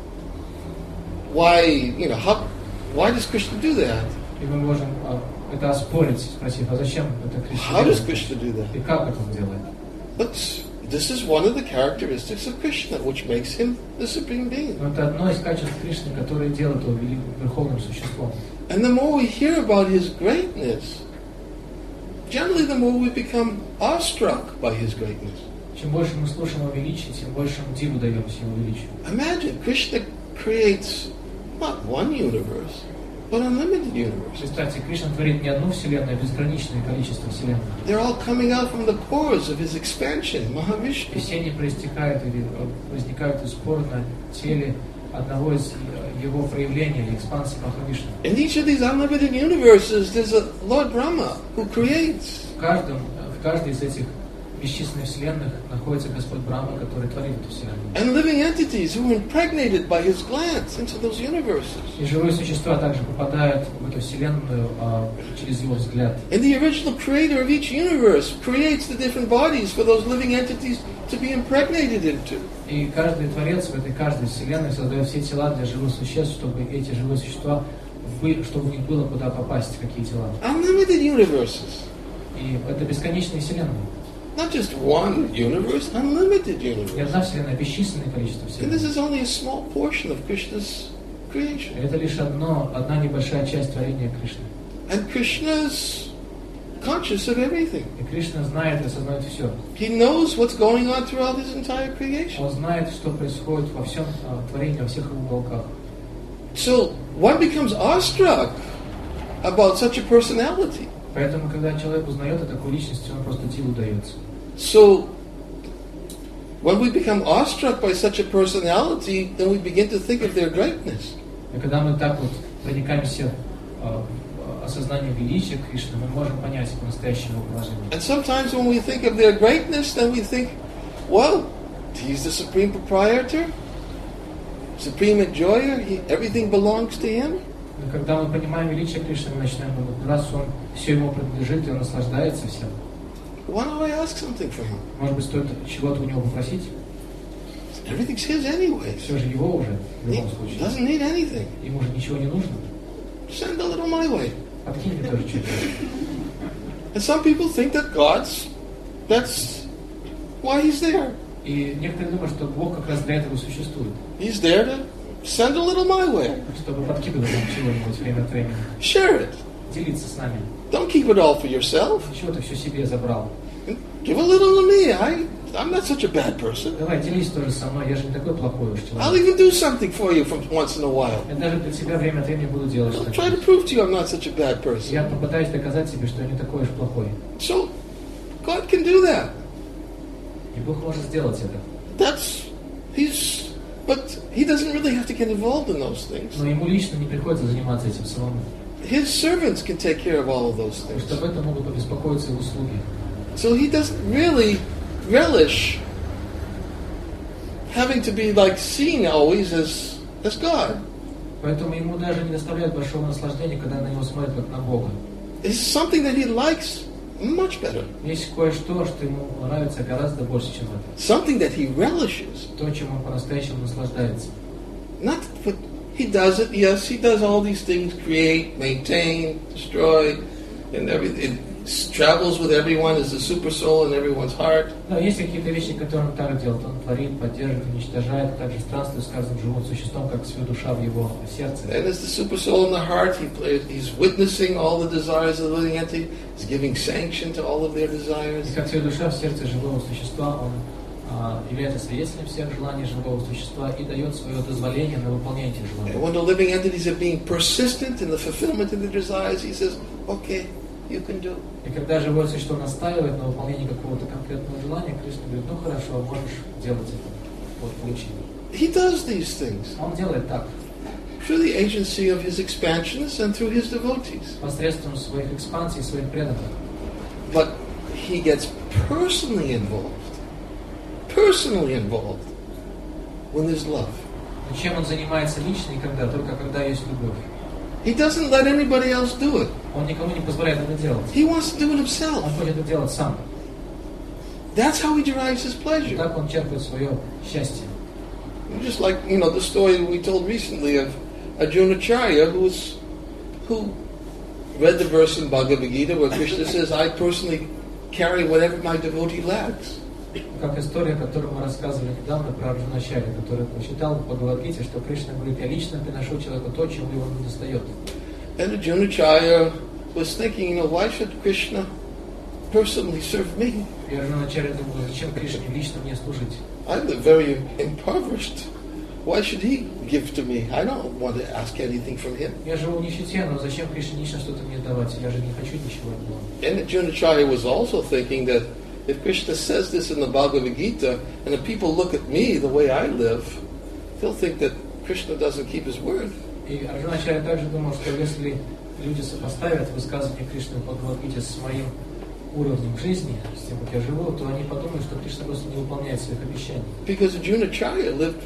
why does Krishna do that? И мы можем это оспорить, спросив, а зачем это Кришна How does делает? Krishna do that? И как это он делает? But this is one of the characteristics of Krishna, which makes him the supreme being. Но это одно из качеств Кришны, которое делает его верховным существом. And the more we hear about his greatness, generally the more we become awestruck by his greatness. Чем больше мы слушаем о величии, тем больше мы диву даемся его величию. Imagine, Krishna creates not one universe, but unlimited universes. Представьте, Кришна творит не одну вселенную, а безграничное количество вселенных. They're all coming out from the pores of his expansion, И Mahavishnu. все они проистекают или возникают из пор на теле одного из его проявлений или экспансии Махавишну. In each of these unlimited universes, there's a Lord Brahma who creates. В каждой из этих бесчисленных вселенных находится Господь Брахма, который творит эту вселенную. And living entities who are impregnated by his glance into those universes. И живые существа также попадают в эту вселенную через его взгляд. And the original creator of each universe creates the different bodies for those living entities to be impregnated into. И каждый творец в этой каждой вселенной создает все тела для живых существ, чтобы эти живые существа, чтобы у них было куда попасть, какие тела. Unlimited universes. И это бесконечные вселенные. Not just one universe, unlimited Не universe. одна вселенная, а бесчисленное количество And this вселенных. is only a small portion of Krishna's creation. И это лишь одна небольшая часть творения Кришны. And Krishna's conscious of everything. И Кришна знает и осознает все. He knows what's going on throughout his entire creation. Он знает, что происходит во всем творении, во всех уголках. So one becomes awestruck about such a personality. Поэтому, когда человек узнает о такой личности, он просто диву дается. So when we become awestruck by such a personality, then we begin to think of their greatness. И когда мы так вот проникаемся осознанием величия Кришны, мы можем понять по-настоящему его положение. And sometimes when we think of their greatness, then we think, well, he's the supreme proprietor, supreme enjoyer, everything belongs to him. Но когда мы понимаем величие Кришны, мы начинаем думать, раз он все ему принадлежит, и он наслаждается всем. Why don't I ask something for him? Может быть, стоит чего-то у него попросить? Everything's his anyway. Все же его уже, в He любом случае. doesn't need anything. Ему же ничего не нужно. Send a little my way. Подкинь мне тоже что-то. And some people think that that's why he's there. И некоторые думают, что Бог как раз для этого существует. He's there to send a little my way. Чтобы подкидывать нам чего-нибудь время от времени. Share it. Делиться с нами. Don't keep it all for yourself. Чего ты все себе забрал? Give a little to me. I'm not such a bad person. Давай, делись тоже со мной, я же не такой плохой уж I'll человек. even do something for you from once in a while. Я даже для тебя время от времени буду делать I'll что-то. try to prove to you I'm not such a bad person. Я попытаюсь доказать тебе, что я не такой уж плохой. So God can do that. И Бог может сделать это. But he doesn't really have to get involved in those things. Но ему лично не приходится заниматься этим самому. His servants can take care of all of those Потому things. что об этом могут побеспокоиться его слуги. So he doesn't really relish having to be like seen always as God. Поэтому ему даже не доставляет большого наслаждения, когда на него смотрят как на Бога. It's something that he likes much better. Есть кое-что, что ему нравится гораздо больше, чем это. Something that he relishes. То, чем он по-настоящему наслаждается. Not what he does it, yes, he does all these things, create, maintain, destroy, and everything. It travels with everyone as a super soul in everyone's heart. Да, есть какие-то вещи, которые он так делает. Он творит, поддерживает, уничтожает, также странствует с каждым живым существом, как свою душа в его сердце. And as the super soul in the heart, he's witnessing all the desires of the living entity. He's giving sanction to all of their desires. И как свою душа в сердце живого существа, он является свидетелем всех желаний живого существа и дает свое дозволение на выполнение этих желаний. And when the living entities are being persistent in the fulfillment of their desires, he says, okay, you can do. И когда живое существо настаивает на выполнении какого-то конкретного желания, Кришна говорит, ну хорошо, можешь делать это. Вот, получи. He does these things Он делает так, through the agency of his expansionists and through his devotees. посредством своих экспансий, своих преданных. But he gets personally involved when there's love. Но чем он занимается лично и когда? Только когда есть любовь. He doesn't let anybody else do it. Он никому не позволяет это делать. He wants to do it Он himself. хочет это делать сам. That's how he derives his И pleasure. так он черпает свое счастье. Just like, the story we told recently of Arjunacharya who read the verse in Bhagavad Gita where Krishna says, I personally carry whatever my devotee lacks. Как история, которую мы рассказывали недавно про Арджуначарью, который прочитал в Бхагавад-гите, что Кришна говорит, я лично приношу человеку то, чего его не достает. And Arjunacharya was thinking, why should Krishna personally serve me? И Арджуначарья думал, зачем Кришне лично мне служить? I live very impoverished. Why should he give to me? I don't want to ask anything from him. Я живу в нищете, но зачем Кришне лично что-то мне давать? Я же не хочу ничего от него. And Arjunacharya was also thinking that if Krishna says this in the Bhagavad Gita, and if people look at me the way I live, they'll think that Krishna doesn't keep his word. И Арджуначарья также думал, что если люди сопоставят высказывание Кришны в Бхагавад-гите с моим уровнем жизни, с тем, как я живу, то они подумают, что Кришна просто не выполняет своих обещаний. Because Arjunacharya lived,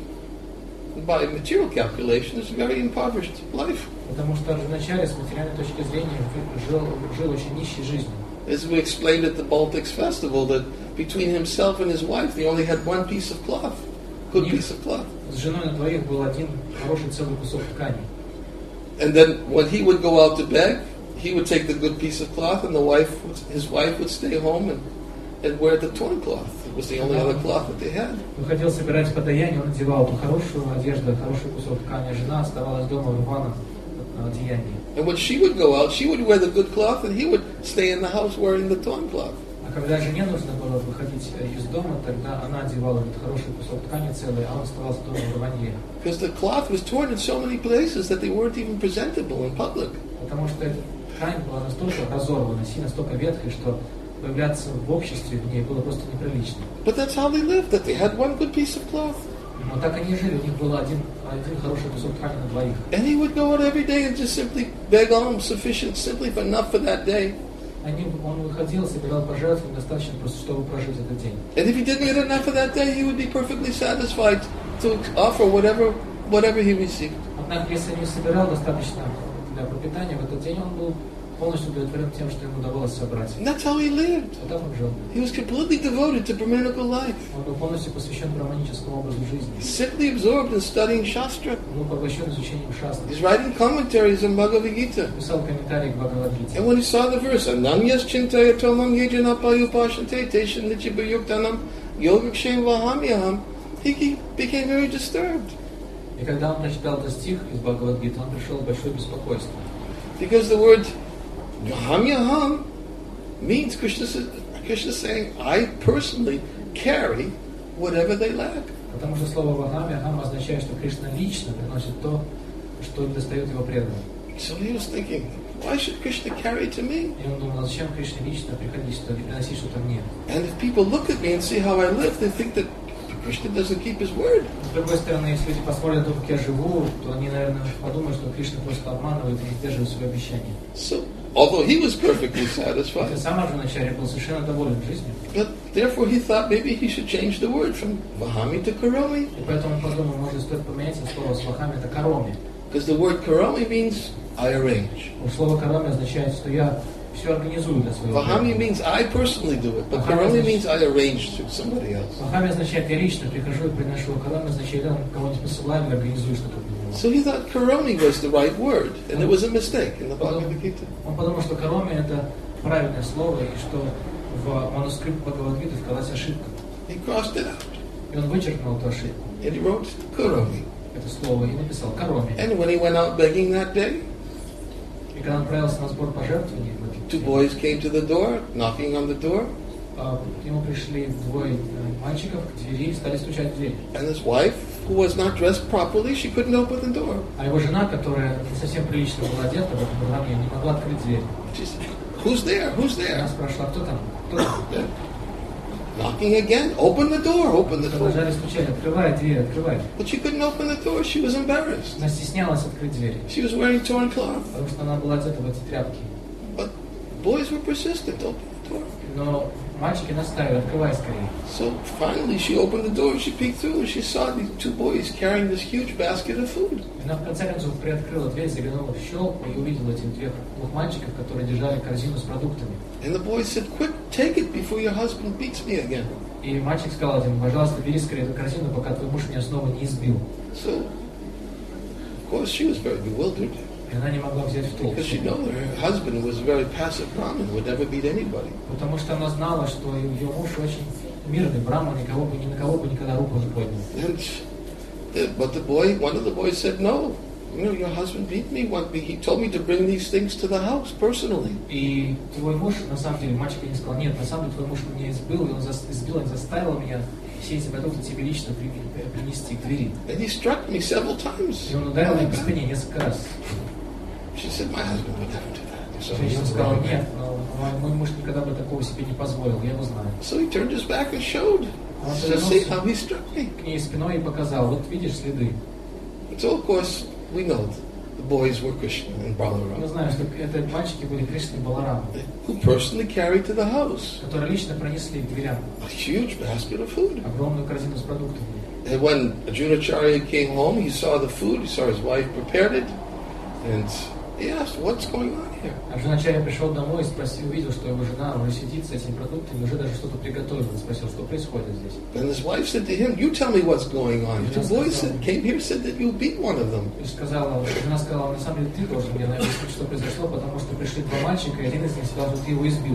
by material calculations, a very impoverished life. Потому что Арджуначарья с материальной точки зрения жил очень нищей жизнью. As we explained at the Baltics Festival, that between himself and his wife, they only had one piece of cloth, good piece of cloth. С женой на двоих был один хороший целый кусок ткани. And then when he would go out to beg, he would take the good piece of cloth, and his wife would stay home and wear the torn cloth. It was the only other cloth that they had. Выходил собирать подаяние, он надевал ту хорошую одежду, хороший кусок ткани, а жена оставалась дома в рваном одеянии. And when she would go out, she would wear the good cloth, and he would stay in the house wearing the torn cloth. А когда жене нужно было выходить из дома, тогда она одевала этот хороший кусок ткани целый, а он оставался дома в рванье. Because the cloth was torn in so many places that they weren't even presentable in public. Потому что эта ткань была настолько разорвана, настолько ветхой, что появляться в обществе в ней было просто неприлично. But that's how they lived, that they had one good piece of cloth. Но так они жили, у них был один хороший кусок ткани на двоих. And he would go out every day and just simply beg alms sufficient, simply for enough for that day. Он выходил, собирал пожертвования, достаточно просто, чтобы прожить этот день. And if he didn't get enough for that day, he would be perfectly satisfied to offer whatever he received. Однако, если не собирал достаточно для пропитания в этот день, он был полностью удовлетворен тем, что ему удавалось собрать. And that's how he lived. А так он жил. He was completely devoted to Brahminical life. Он был полностью посвящен браманическому образу жизни. Simply absorbed in studying Shastra. Он был поглощен изучением шастры. He's writing commentaries on Bhagavad Gita. Писал комментарии к Бхагавад-гите. And when he saw the verse, Ananyas chintaya tomam yejanapayupashante teshan nichibayuktanam yogakshem vahamyaham, he became very disturbed. И когда он прочитал этот стих из Бхагавад-гиты, он пришел в большое беспокойство. Because the word vahamyaham means Krishna saying, I personally carry whatever they lack. Потому что слово «вахам» означает, что Кришна лично приносит то, что не достает его преданным. So he was thinking, why should Krishna carry to me? И он думал, зачем Кришне лично приходить что-то и приносить что-то мне? And if people look at me and see how I live, they think that Krishna doesn't keep his word. С другой стороны, если люди посмотрят на то, как я живу, то они, наверное, подумают, что Кришна просто обманывает и не сдерживает свои обещания. So, although he was perfectly satisfied, Хотя сам Арджуначарья был совершенно доволен жизнью. but therefore he thought maybe he should change the word from Vahami to Karomi. И поэтому он подумал, может, стоит поменять слово с «вахами» это «кароми». Because the word Karomi means I arrange. Слово «кароми» означает, что я все организую для своего Vahami преданного. means I personally do it, but Karomi means I arrange to somebody else. Вахами означает, я лично прихожу и приношу. Кароми означает, я кого-нибудь посылаю или организую что-то для него. So he thought Karomi was the right word, and it was a mistake in the Bhagavad Gita. Он подумал, что «кароми» это правильное слово, и что в манускрипт Бхагавад-гиты вкалась ошибка. He crossed it out, И он вычеркнул эту ошибку, and he wrote Karomi. это слово, и написал «кароми». And when he went out begging that day, И когда он отправился на сбор пожертвований, в этот two день, boys came to the door, knocking on the door, к нему пришли двое мальчиков к двери и стали стучать в дверь. and his wife, who was not dressed properly, she couldn't open the door. А его жена, которая не совсем прилично была одета в этом программе, не могла открыть дверь. She said, Who's there? Who's Она there? спрашивала, а кто там? Кто там? Yeah. Knocking again. Open the door. Open the door. Продолжали стучать, открывай дверь, открывай. But she couldn't open the door. She was embarrassed. Она стеснялась открыть дверь, She was wearing torn cloth. потому что она была одета в эти тряпки. But boys were persistent. Open the door. Но мальчики наставили, открывай скорее. So finally she opened the door. She peeked through and she saw these two boys carrying this huge basket of food. Она в конце концов приоткрыла дверь, заглянула в щелку и увидела этих двух мальчиков, которые держали корзину с продуктами. And the boy said, "Quick, take it before your husband beats me again." И мальчик сказал им, пожалуйста, бери скорее эту корзину, пока твой муж меня снова не избил. So, of course, she was very bewildered И она не могла взять в толк. because she knew her husband was a very passive Brahmin, would never beat anybody. Потому что она знала, что ее муж очень мирный, Брахма, ни на кого бы никогда руку не поднял. But one of the boys said, "No, your husband beat me. He told me to bring these things to the house personally." И твой муж, на самом деле, мальчик не сказал, нет, на самом деле твой муж меня избил, и он заставил меня все эти продукты тебе лично принести к двери. And he struck me several times. И он ударил меня по спине несколько раз. She said, "My husband would never do that." So, Женщина сказала, нет, но мой муж никогда бы такого себе не позволил, я его знаю. so he turned his back and showed. Он To see how повернулся he struck me. к ней спиной и показал, вот видишь следы. So of course we know the boys were Krishna and Мы Balaram, знаем, что это мальчики были Кришна и Баларам, who personally carried to the house которые лично пронесли к дверям a huge basket of food. огромную корзину с продуктами. And when Arjunacharya came home, he saw the food, he saw his wife prepared it, and he asked, "What's going on here?" А Арджуначарья пришел домой и спросил, увидел, что его жена уже сидит с этими продуктами, уже даже что-то приготовила. Спросил, что происходит здесь. And his wife said to him, "You tell me what's going on." The boys came here, said that you beat one of them. И жена сказала, на самом деле ты должен мне объяснить, что произошло, потому что пришли два мальчика, и один из них сказал, что ты его избил.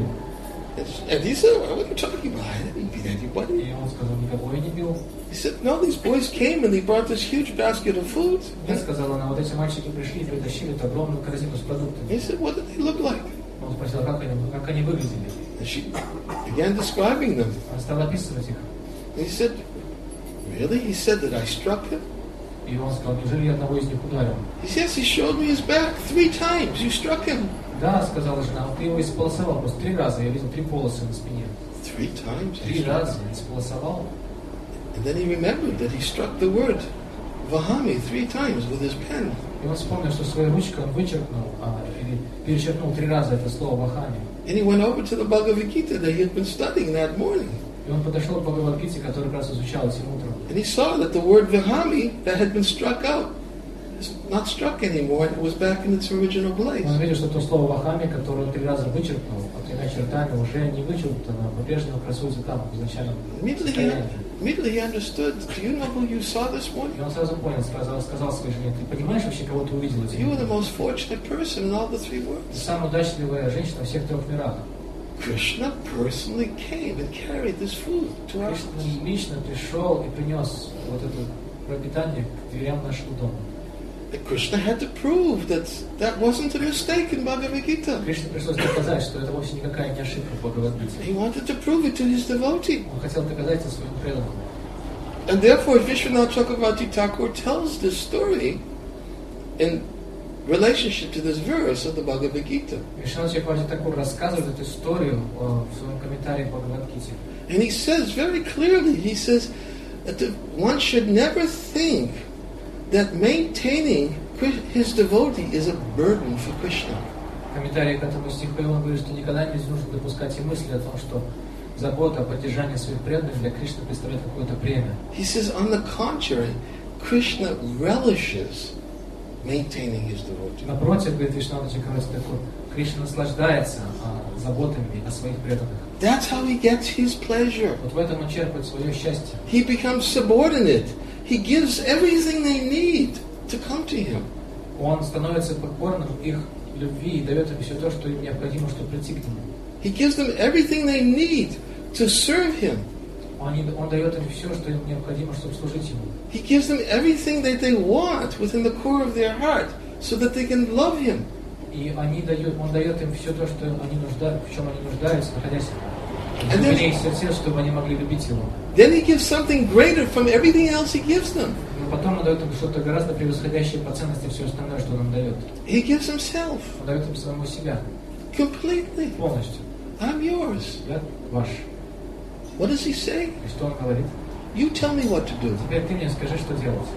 And he said, "What are you talking about? I didn't beat anybody." И он сказал, никого я не бил. He said, "No, these boys came and they brought this huge basket of food." Я сказала, она, вот эти мальчики пришли и притащили эту огромную корзину с продуктами. He said, "What did they look like?" Он спросил, как они выглядели. And she began describing them. Он стал описывать их. And he said, "Really?" He said that I struck him. И он сказал, неужели я одного из них ударил? He says he showed me his back 3 times. You struck him. Да, сказала жена, ты его исполосовал, просто 3 раза, я видел 3 полосы на спине. 3 times. 3 раза исполосовал. And then he remembered that he struck the word Vahami 3 times with his pen. И он вспомнил, что своей ручкой он вычеркнул, или перечеркнул 3 раза это слово Вахами. And he went over to the Bhagavad Gita that he had been studying that morning. И он подошел к Бхагавад-гите, который как раз изучал этим утром. And he saw that the word Vahami that had been struck out is not struck anymore. It was back in its original place. Он видел, что то слово Вахами, которое он 3 раза вычеркнул, а 3 чертами уже не вычеркнуто, по-прежнему красуется там, в изначальном состоянии. Immediately he understood. Do you know who you saw this morning? И он сразу понял, сказал своей жене, ты понимаешь вообще, кого ты увидел этим You were the утром? most fortunate person in all the 3 Ты worlds. самая удачливая женщина во всех 3 мирах. Krishna personally came and carried this food to our Кришна house. лично пришел и принес вот это пропитание к дверям нашего дома. And Krishna had to prove that that wasn't a mistake in Bhagavad Gita. Кришне пришлось доказать, что это вовсе никакая не ошибка в Бхагавад-гите. He wanted to prove it to his devotee. Он хотел доказать это своим преданным. And therefore, Vishwanath Chakravarti Thakur tells this story in relationship to this verse of the Bhagavad Gita. Вишванат Чакраварти Такур рассказывает эту историю в своем комментарии к Бхагавад-гите. And he says very clearly, he says that one should never think that maintaining his devotee is a burden for Krishna. В комментарии к этому стиху он говорит, что никогда не нужно допускать и мысли о том, что забота о поддержании своих преданных для Кришны представляет какое-то бремя. He says, on the contrary, Krishna relishes maintaining his devotee. Напротив, говорит Вишванат Чакраварти Такур, Кришна наслаждается заботами о своих преданных. That's how he gets his pleasure. Вот в этом он черпает свое счастье. He becomes subordinate. He gives everything they need to come to him. Он становится покорным их любви и дает им все то, что им необходимо, чтобы прийти к нему. He gives them everything they need to serve him. Он дает им все, что им необходимо, чтобы служить ему. He gives them everything that they want within the core of their heart so that they can love him. И он дает им все то, что они в чем они нуждаются, находясь в And глубине их сердец, чтобы они могли любить его. Then he gives something greater from everything else he gives them. Но потом он дает им что-то гораздо превосходящее по ценности все остальное, что он им дает. He gives himself. Он дает им самому себя. Completely. полностью. I'm yours. Я ваш. What does he say? И что он говорит? You tell me what to do. Теперь ты мне скажи, что делать.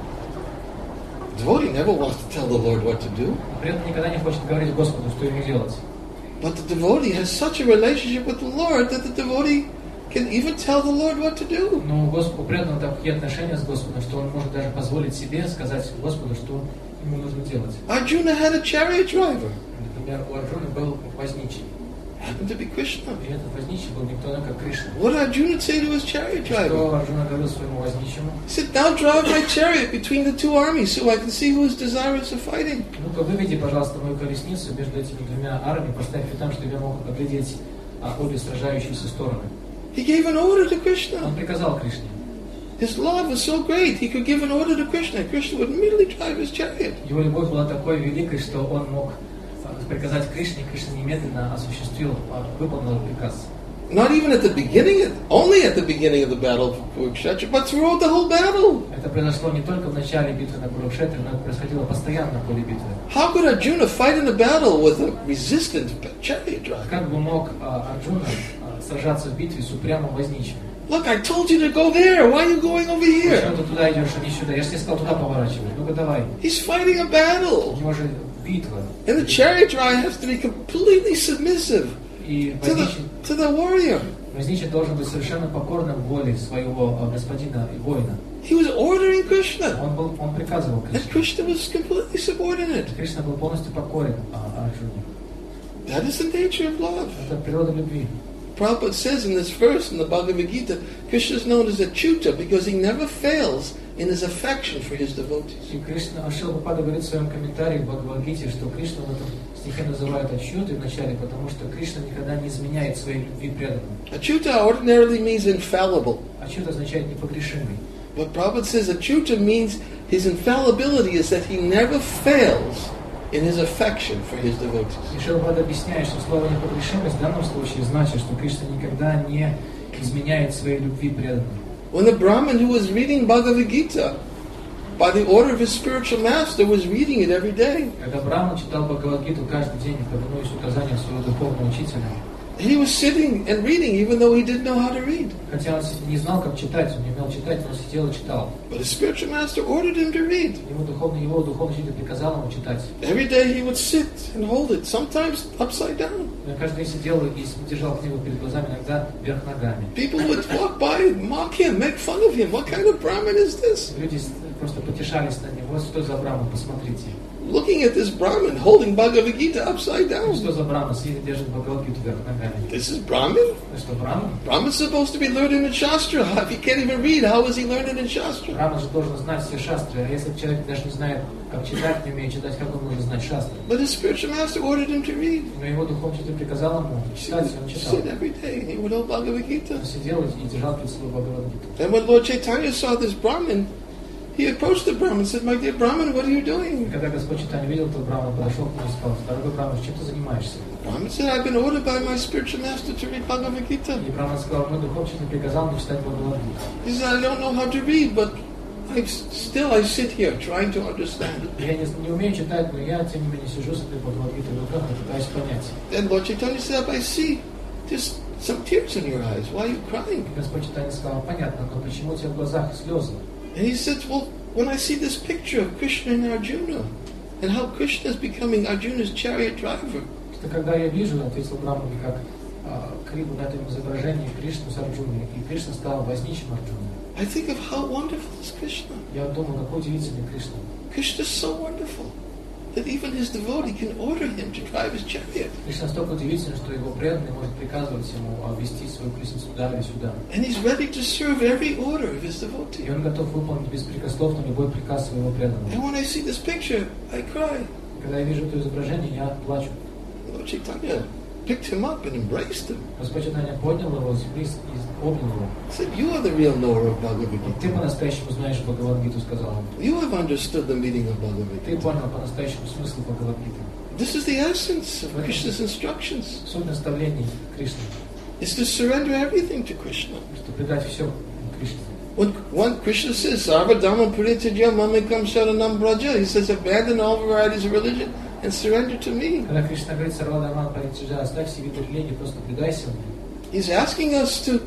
Devotee never wants to tell the Lord what to do. При этом никогда не хочет говорить Господу, что ему делать. But the devotee has such a relationship with the Lord that the devotee can even tell the Lord what to do. Но у преданного такие отношения с Господом, что он может даже позволить себе сказать Господу, что ему нужно делать. Arjuna had a chariot driver. Например, у Арджуны был возничий. Happened to be Krishna. И этот возничий был никто иной, как Кришна. What did Arjuna say to his chariot driver? Что Арджуна говорил своему возничему? He said, now drive my chariot between the two armies so I can see who is desirous of fighting. Ну-ка, выведи, пожалуйста, мою колесницу между этими двумя армиями, поставь ее там, чтобы я мог оглядеть обе сражающиеся стороны. He gave an order to Krishna. Он приказал Кришне. His love was so great, he could give an order to Krishna. Krishna would immediately drive his chariot. Его любовь была такой великой, что он мог приказать Кришне, Кришна немедленно осуществил, выполнил приказ. Not even at the beginning, only at the beginning of the battle of Kurukshetra, but throughout the whole battle. Это произошло не только в начале битвы на Курукшетре, но это происходило постоянно на поле битвы. How could Arjuna fight in a battle with a resistant chariot driver? Как бы мог Арджуна сражаться в битве с упрямым возничим? Look, I told you to go there. Why are you going over here? Почему ты туда идешь, а не сюда? Я же тебе сказал туда поворачивать. Ну-ка давай. He's fighting a battle. У него же битва. And the chariot driver has to be completely submissive И to the warrior. возничий должен быть совершенно покорным воле своего господина и воина. He was ordering Krishna. Он приказывал And Кришне. Krishna was completely subordinate. Кришна был полностью покорен Арджуне. That is the nature of love. Это природа любви. Prabhupada says in this verse in the Bhagavad Gita, Krishna is known as Achyuta because he never fails in his affection for his devotees. И Кришна, Шрила Прабхупада говорит в своем комментарии в Бхагавад-гите, что Кришна в этом стихе называют Ачютой в начале, потому что Кришна никогда не изменяет своей любви преданным. Achyuta ordinarily means infallible. Ачюта означает непогрешимый. But Prabhupada says Achyuta means his infallibility is that he never fails in his affection for his devotees. И Шрила Прабхупада объясняет, что слово непогрешимость в данном случае значит, что Кришна никогда не изменяет своей любви преданным. When the Brahmin who was reading Bhagavad Gita, by the order of his spiritual master, was reading it every day, Когда Брахман читал Бхагавад-гиту каждый день, повинуясь указаниям своего духовного учителя, he was sitting and reading even though he didn't know how to read. хотя он не знал, как читать, он не умел читать, но сидел и читал. But his spiritual master ordered him to read. Его духовный учитель приказал ему читать. Every day he would sit and hold it, sometimes upside down. Я каждый день сидел и держал книгу перед глазами, иногда вверх ногами. People would walk by and mock him, make fun of him. What kind of Brahmin is this? Люди просто потешались над ним. Вот что за Брахман, посмотрите. Looking at this Brahmin holding Bhagavad Gita upside down. Что за Брахман, сидит, держит Бхагавад-гиту вверх ногами. This is Brahmin? Это что, Брахман? Brahman's supposed to be learned in Shastra. If he can't even read, how is he learned in Shastra? Брахман же должен знать все шастры, а если человек даже не знает, как читать, не умеет читать, как он может знать шастры? But his spiritual master ordered him to read. Но его духовный учитель приказал ему читать, и он читал. Sit every day, and he would hold Bhagavad Gita. Он сидел и держал перед собой Бхагавад-гиту. And when Lord Chaitanya saw this Brahmin, he approached the Brahmin and said, "My dear Brahmin, what are you И doing?" когда Господь Чайтанья видел этот Брахман, подошел к нему и сказал: дорогой Брахман, чем ты занимаешься? Brahmin said, "I've been ordered by my spiritual master to read Bhagavad Gita." И Брахман сказал: мой духовный учитель приказал мне читать Бхагавад-гиту. He said, "I don't know how to read, but I sit here trying to understand it." Я не умею читать, но я, тем не менее, сижу с этой Бхагавад-гитой в руках и пытаюсь понять. Then Lord Chaitanya said, "I see there's some tears in your eyes. Why are you crying?" И Господь Чайтанья сказал: понятно, но почему у тебя в глазах слезы? And he said, "Well, when I see this picture of Krishna and Arjuna, and how Krishna is becoming Arjuna's chariot driver, Что когда я вижу, ответил Брахман, как Кришну на этом изображении Кришну с Арджуной, и Кришна стал возничим Арджуной. I think of how wonderful is Krishna. Я думаю, какой удивительный Кришна. Krishna is so wonderful that even his devotee can order him to drive his chariot. Кришна настолько удивительный, что его преданный может приказывать ему вести свою колесницу туда или сюда. And he's ready to serve every order of his И devotee. он готов выполнить беспрекословно любой приказ своего преданного. And when I see this picture, I cry. Когда я вижу это изображение, я плачу. Lord Chaitanya picked him up and embraced him. Господь Чайтанья поднял его с земли и обнял его. Said, "You are the real knower of Bhagavad Вот ты Gita. по-настоящему знаешь Бхагавад-гиту, сказал он. You have understood the meaning of Bhagavad Ты Gita. понял по-настоящему смысл Бхагавад-гиты. This is the essence of Krishna's instructions. Суть наставлений Кришны, It's to surrender everything to Krishna. что предать все Кришне. When Krishna says, "Sarvadhamma purityaja mamekam sharanam braja," he says, "Abandon all varieties of religion and surrender to me. Когда Кришна говорит Сарвадаман Паритяджа, оставь все виды религии, просто предайся мне. He's asking us to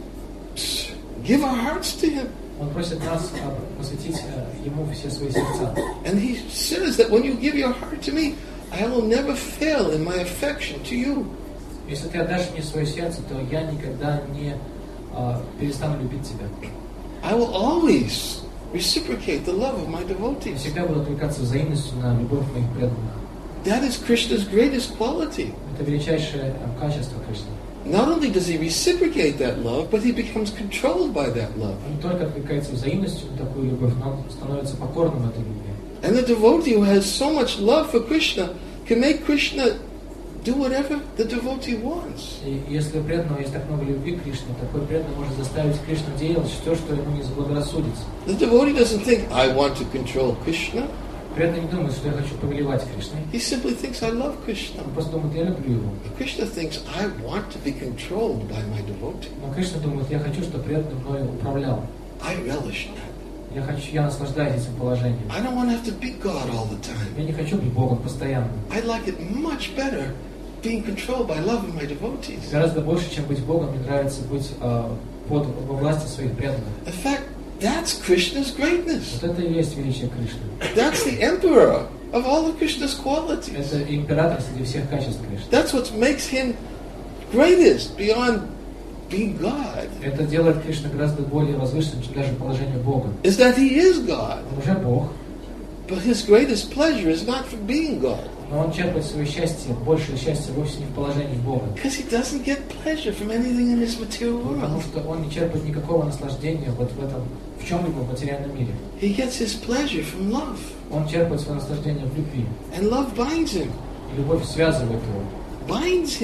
give our hearts to Him. Он просит нас посвятить Ему все свои сердца. And He says that when you give your heart to me, I will never fail in my affection to you. Если ты отдашь мне свое сердце, то я никогда не перестану любить тебя. I will always reciprocate the love of my Я devotees. всегда буду отвлекаться взаимностью на любовь моих преданных. That is Krishna's greatest quality. Это величайшее качество Кришны. Not only does He reciprocate that love, but He becomes controlled by that love. Он не только отвлекается взаимностью на такую любовь, но он становится покорным этой любви. And the devotee who has so much love for Krishna can make Krishna do whatever the devotee wants. И если у преданного есть так много любви к Кришне, такой преданный может заставить Кришну делать все, что ему не заблагорассудится. The devotee doesn't think, I want to control Krishna. Преданный не думает, что я хочу повелевать Кришной. He simply thinks, I love Krishna. Он просто думает, я люблю его. But Krishna thinks, I want to be controlled by my devotee. Но Кришна думает, я хочу, чтобы преданный мною управлял. I relish that. Я наслаждаюсь этим положением. I don't want to have to be God all the time. Я не хочу быть Богом постоянно. I like it much better being controlled by love of my devotees. Гораздо больше, чем быть Богом, мне нравится быть во власти своих преданных. In fact, that's Krishna's greatness. Вот это и есть величие Кришны. That's the emperor of all of Krishna's qualities. Это император среди всех качеств Кришны. That's what makes him greatest beyond being God. Это делает Кришну гораздо более возвышенным, чем даже положение Бога. Is that he is God. Он уже Бог, But his greatest pleasure is not from being God. но он черпает свое счастье, большее счастье вовсе не в положении Бога. Because he doesn't get pleasure from anything in this material Потому world. что он не черпает никакого наслаждения вот в этом, в чем-либо в материальном мире. He gets his pleasure from love. Он черпает свое наслаждение в любви. And love binds him, И любовь связывает его, ties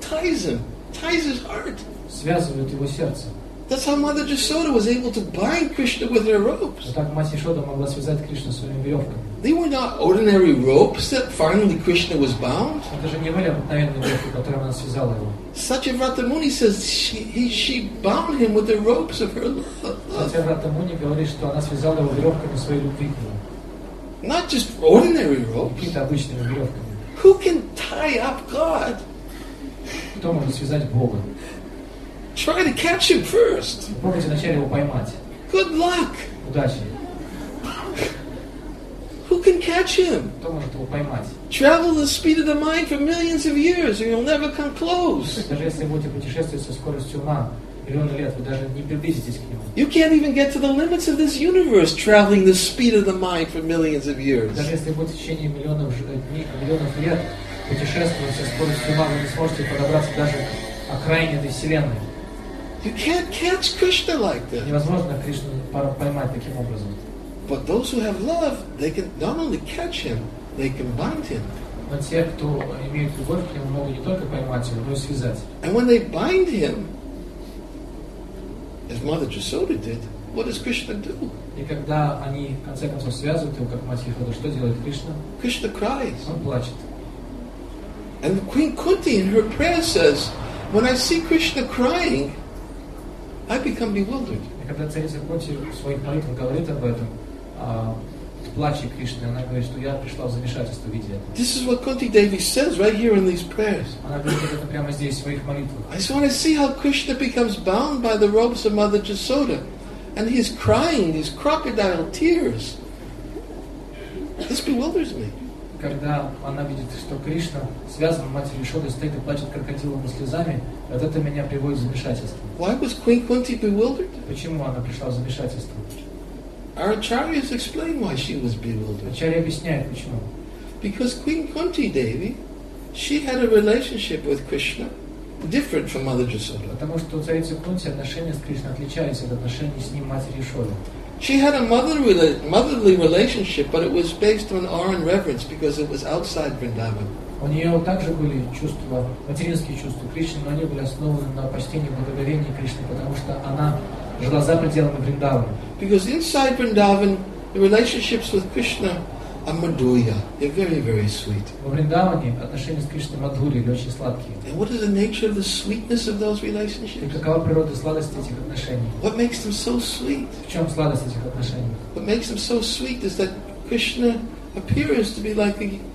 his heart. связывает его сердце. That's how Mother Jasoda was able to bind Krishna with her ropes. Вот так мать Ишода могла связать Кришну своими веревками. They were not ordinary ropes that finally Krishna was bound. Это же не были обыкновенные веревки, которыми она связала его. Satyavrata Muni says she bound him with the ropes of her love. Сатьяврата Муни говорит, что она связала его веревками своей любви к нему. Not just ordinary Не ropes. какими-то обычными веревками. Who can tie up God? Кто может связать Бога? Try to catch him first. Попробуйте вначале его поймать. Good luck. Удачи. Who can catch him? Кто может его поймать? Travel the speed of the mind for millions of years and you'll never come close. Даже если вы будете путешествовать со скоростью ума миллионы лет, вы даже не приблизитесь к нему. You can't even get to the limits of this universe traveling the speed of the mind for millions of years. Даже если будете в течение миллионов лет путешествовать со скоростью ума, вы не сможете подобраться даже к окраине этой вселенной. You can't catch Krishna like that. Невозможно Кришну поймать таким образом. But those who have love, they can not only catch him, they can bind him. Но те, кто имеет любовь к нему, могут не только поймать его, но и связать. And when they bind him, as Mother Jasoda did, what does Krishna do? И когда они, в конце концов, связывают его, как мать Ишода, что делает Кришна? Krishna cries. Он плачет. And Queen Kunti in her prayer says, when I see Krishna crying, I become bewildered. И когда царица Кунти в своих молитвах говорит об этом, в плаче Кришны, она говорит, что я пришла в замешательство, видя это. This is what Kunti Devi says right here in these prayers. Она говорит это прямо здесь, в своих молитвах. I just want to see how Krishna becomes bound by the ropes of Mother Jasoda. And he's crying these crocodile tears. This bewilders me. Когда она видит, что Кришна связан матерью Ишодой, стоит и плачет крокодиловыми слезами, вот это меня приводит в замешательство. Why was Queen Kunti bewildered? Почему она пришла в замешательство? Our acharyas explain why she was bewildered. Ачарья объясняет, почему. Because Queen Kunti Devi, she had a relationship with Krishna different from Mother Jasoda. Потому что у царицы Кунти отношения с Кришной отличались от отношений с ним матери Ишоды. She had a motherly relationship, but it was based on awe and reverence because it was outside Vrindavan. У нее также были чувства, материнские чувства Кришны, но они были основаны на почтении и благоговении Кришны, потому что она жила за пределами Вриндавана. Because inside Vrindavan, the relationships with Krishna are madhurya. They're very, very sweet. Во Вриндаване отношения с Кришной мадхури или очень сладкие. And what is the nature of the sweetness of those И relationships? какова природа сладости этих отношений? What makes them so sweet? В чем сладость этих отношений? What makes them so sweet is that Krishna appears to be like a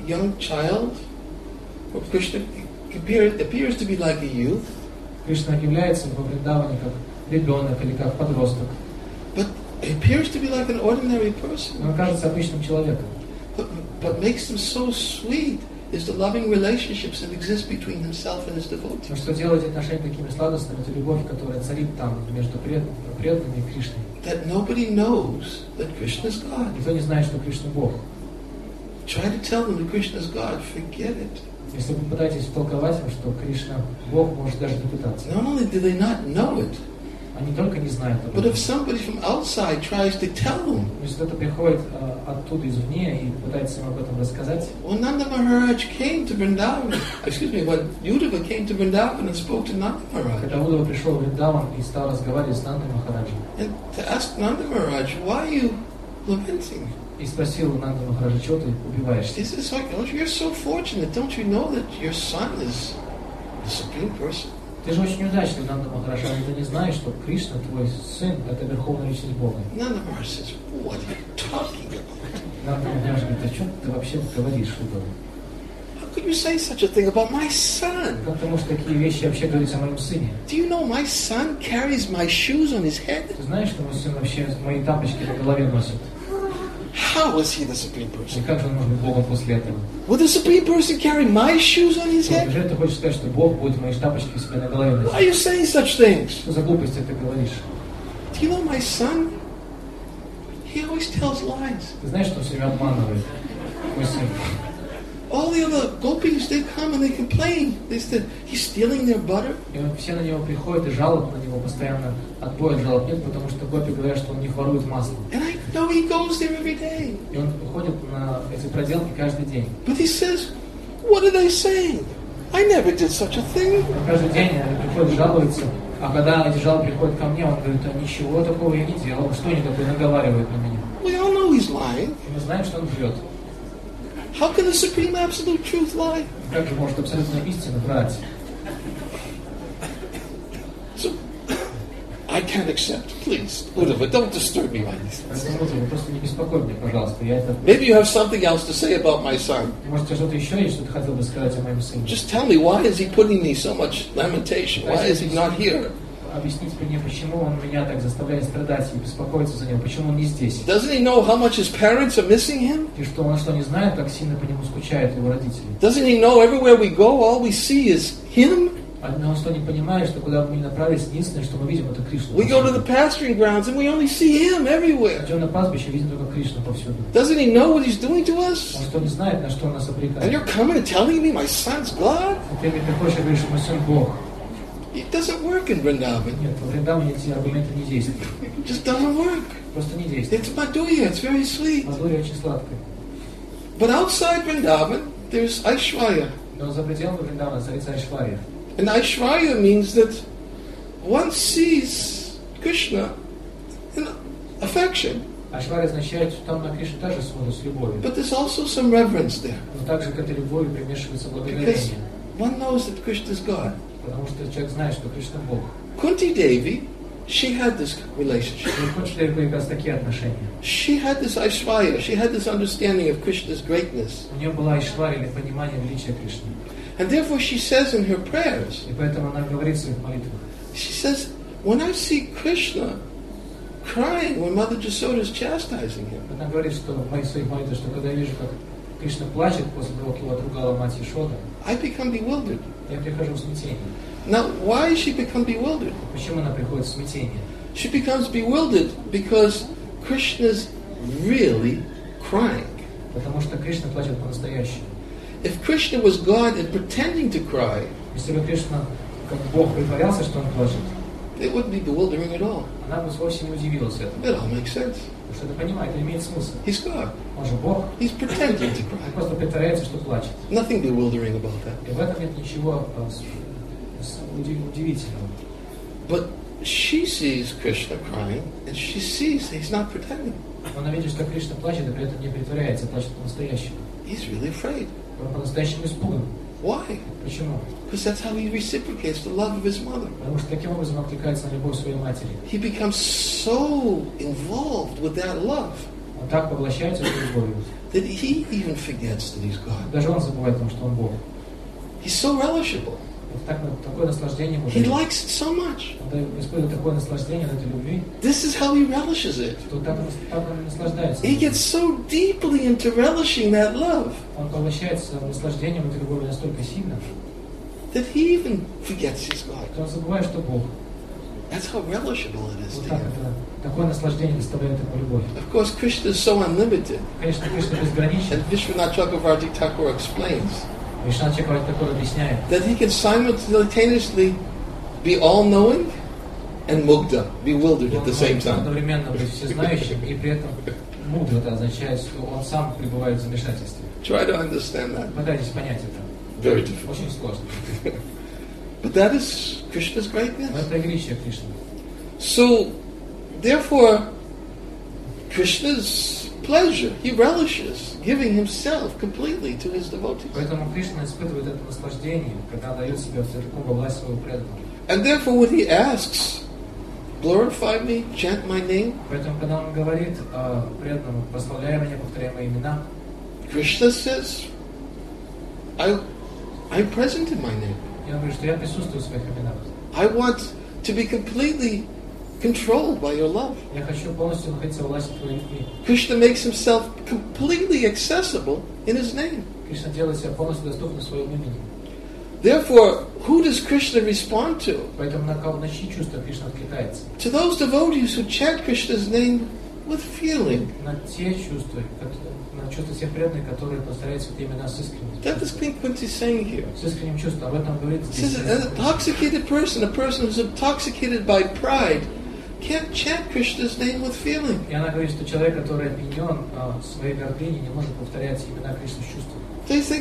young child, or Krishna appears to be like a youth, Кришна является во Вриндаване как ребенок или как подросток. but he appears to be like an ordinary person. Он кажется обычным человеком. But makes him so sweet is the loving relationships that exist between himself and his devotees. Но что делает отношения такими сладостными, это любовь, которая царит там между преданными и Кришной. That nobody knows that Krishna is God. Никто не знает, что Кришна Бог. Try to tell them that Krishna is God, forget it. Если вы пытаетесь втолковать им, что Кришна Бог, может даже не пытаться. Not only do they not know it, Они только не знают об but этом. if somebody from outside tries to tell them, Если кто-то приходит оттуда извне и пытается им об этом рассказать, when Nanda Maharaj came to Vrindavan, when Uddhava came to Vrindavan and spoke to Nanda Maharaj, когда Удава пришел в Вриндаван и стал разговаривать с Нандой Махараджем, and to ask Nanda Maharaj, why are you lamenting? и спросил у Нанды Махараджа, чего ты убиваешься? He says, you're so fortunate, don't you know that your son is the Supreme Person? Ты же очень удачный, Нанда Махараджа, но ты не знаешь, что Кришна, твой сын, это Верховная Личность Бога. Nanda Maharaj says, what are you talking about? Нанда Махарадж говорит, о чем ты вообще говоришь, Удава? How could you say such a thing about my son? Как ты можешь такие вещи вообще говорить о моем сыне? Do you know my son carries my shoes on his head? Ты знаешь, что мой сын вообще мои тапочки на голове носит? How is he the Supreme И Person? как же он может быть Богом после этого? Will the Supreme Person carry my shoes on his head? Неужели ты хочешь сказать, что Бог будет мои тапочки у себя на голове Why носить? are you saying such things? Что за глупости ты говоришь? Do you know my son? He always tells lies. Ты знаешь, что он все время обманывает, мой сын? All the other gopis, they come and they complain. They said, he's stealing their butter. И вот все на него приходят и жалуют на него постоянно. Отбоя жалоб нет, потому что гопи говорят, что он не ворует масло. And I know he goes there every day. И он ходит на эти проделки каждый день. But he says, what are they saying? I never did such a thing. Он каждый день приходит жалуется, а когда эти жалобы приходят ко мне, он говорит, а ничего такого я не делал, что они такое наговаривают на меня. We all know he's lying. И мы знаем, что он врет. How can the supreme absolute truth lie? Как же может абсолютная истина врать? So, I can't accept. Please, Uddhava, don't disturb me like this. Поэтому просто не беспокой меня, пожалуйста. Я это... Maybe you have something else to say about my son. Может, у тебя что-то еще есть, что ты хотел бы сказать о моем сыне? Just tell me, why is he putting me so much lamentation? Why is he not here? Объяснить мне, почему он меня так заставляет страдать и беспокоиться за него, почему он не здесь. Doesn't he know how much his parents are missing him? И что он что не знает, как сильно по нему скучают его родители. Doesn't he know everywhere we go, all we see is him? А он что не понимает, что куда бы мы ни направились, единственное, что мы видим, это Кришну. We go to the pasturing grounds and we only see him everywhere. Идем на пастбище, видим только Кришну повсюду. Doesn't he know what he's doing to us? Он что не знает, на что он нас And обрекает. you're coming and telling me my son's God? И ты мне приходишь и говоришь, что мой сын Бог. It doesn't work in Vrindavan. Нет, во Вриндаване эти аргументы не действуют. It just doesn't work. Просто не действуют. It's Madhurya, it's very sweet. Мадхурья очень сладкая. But outside Vrindavan, there's Aishwarya. Но за пределами Вриндавана царица Айшварья. And Aishwarya means that one sees Krishna in affection, Айшварья означает, что там на Кришну также смотрят с любовью. but there's also some reverence there. Но также к этой любови примешивается Because благодарение. one knows that Krishna is God. Потому что человек знает, что Кришна Бог. Kunti Devi, she had this relationship. И хочет ли как раз такие отношения? She had this Aishwarya, she had this understanding of Krishna's greatness. У нее была Айшварья или понимание величия Кришны. And therefore she says in her prayers, И поэтому она говорит в своих молитвах. she says, when I see Krishna crying when Mother Jasoda is chastising him, Она говорит, что в моих своих молитвах, что когда я вижу, как Кришна плачет после того, как его отругала мать Ешода, I become bewildered. я прихожу в смятение. Now, why does she become bewildered? Почему она приходит в смятение? She becomes bewildered because Krishna's really crying. Потому что Кришна плачет по-настоящему. If Krishna was God and pretending to cry, Если бы Кришна, как Бог, притворялся, что он плачет, it wouldn't be bewildering at all. она бы вовсе не удивилась этому. It all makes sense. Потому что это понимает, это имеет смысл. He's God. Он же Бог, He's pretending to он cry. просто притворяется, что плачет. Nothing bewildering about that. И в этом нет ничего удивительного. But she sees Krishna crying, and she sees he's not pretending. Но она видит, что Кришна плачет, и при этом не притворяется, плачет по-настоящему. He's really afraid. Он по-настоящему испуган. Why? Почему? Because that's how he reciprocates the love of his mother. Потому что таким образом откликается на любовь своей матери. He becomes so involved with that love Он так поглощается этой любовью, that he even forgets that he's God. даже он забывает о том, что он Бог. He's so relishable. Это такое наслаждение ему He дает. likes it so much. Он испытывает такое наслаждение от этой любви, This is how he relishes it. что так он наслаждается. He gets so deeply into relishing that love Он поглощается наслаждением этой любви настолько сильно, that he even forgets he's God. что он забывает, что Бог. That's how relishable it is Вот to так him. это, такое наслаждение доставляет ему любовь. Of course, Krishna is so unlimited. Конечно, Кришна безграничен. And Vishwanath Chakravarti Thakur explains Вишнат Чакраварти Тхакур объясняет, that he can simultaneously be all-knowing and mugdha, bewildered at он the same может time. одновременно быть всезнающим и при этом мудро. Это означает, что он сам пребывает в замешательстве. Try to understand that. Пытайтесь понять это. Very difficult. Очень сложно. But that is Krishna's greatness. Но это величие Кришны. So, therefore, Krishna's pleasure, he relishes giving himself completely to his devotees. Поэтому Кришна испытывает это наслаждение, когда дает себя целиком во власть своего преданного. And therefore, when he asks, glorify me, chant my name, Поэтому, когда он говорит преданному, прославляй меня, повторяй мои имена, Krishna says, I'm present in my name. и он говорит, что я присутствую в своих именах. I want to be completely controlled by your love. Я хочу полностью находиться во власти твоей любви. Krishna makes himself completely accessible in his name. Кришна делает себя полностью доступным своему имени. Therefore, who does Krishna respond to? Поэтому на чьи чувства Кришна откликается? To those devotees who chant Krishna's name with feeling. На те чувства, на чувства тех преданных, которые повторяют святые имена с искренним. That is Queen Kunti saying here. С искренним чувством. Об этом говорится It здесь. says an intoxicated person, a person who's intoxicated by pride, can't chant Krishna's name with feeling. И она говорит, что человек, который опьянен своей гордыней, не может повторять имена Кришны с чувством. They think,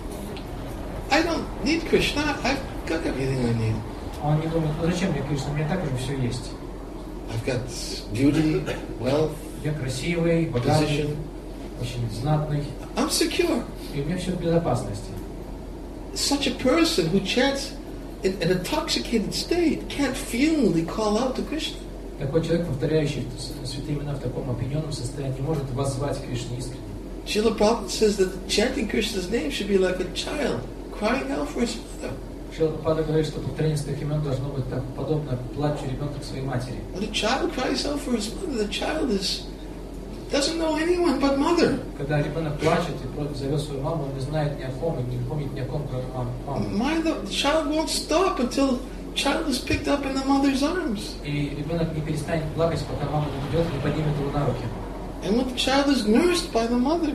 I don't need Krishna, I've got everything I need. А он не думает, ну зачем мне Кришна, у меня так уже все есть. I've got beauty, wealth, Я красивый, богатый, position. очень знатный, I'm secure. и у меня все в безопасности. Such a person who chants in an intoxicated state can't feelingly call out to Krishna. Такой человек, повторяющий святые имена в таком опьяненном состоянии, не может воззвать Кришне искренне. Srila Prabhupada says that chanting Krishna's name should be like a child crying out for his mother. Шрила Прабхупада говорит, что повторение святых имен должно быть так подобно плачу ребенка к своей матери. When a child cries out for his mother, the child doesn't know anyone but mother. Когда ребенок плачет и зовет свою маму, он не знает ни о ком, и не помнит ни о ком, кроме мамы. The child won't stop until the child is picked up in the mother's arms. И ребенок не перестанет плакать, пока мама не придет и не поднимет его на руки. And when the child is nursed by the mother,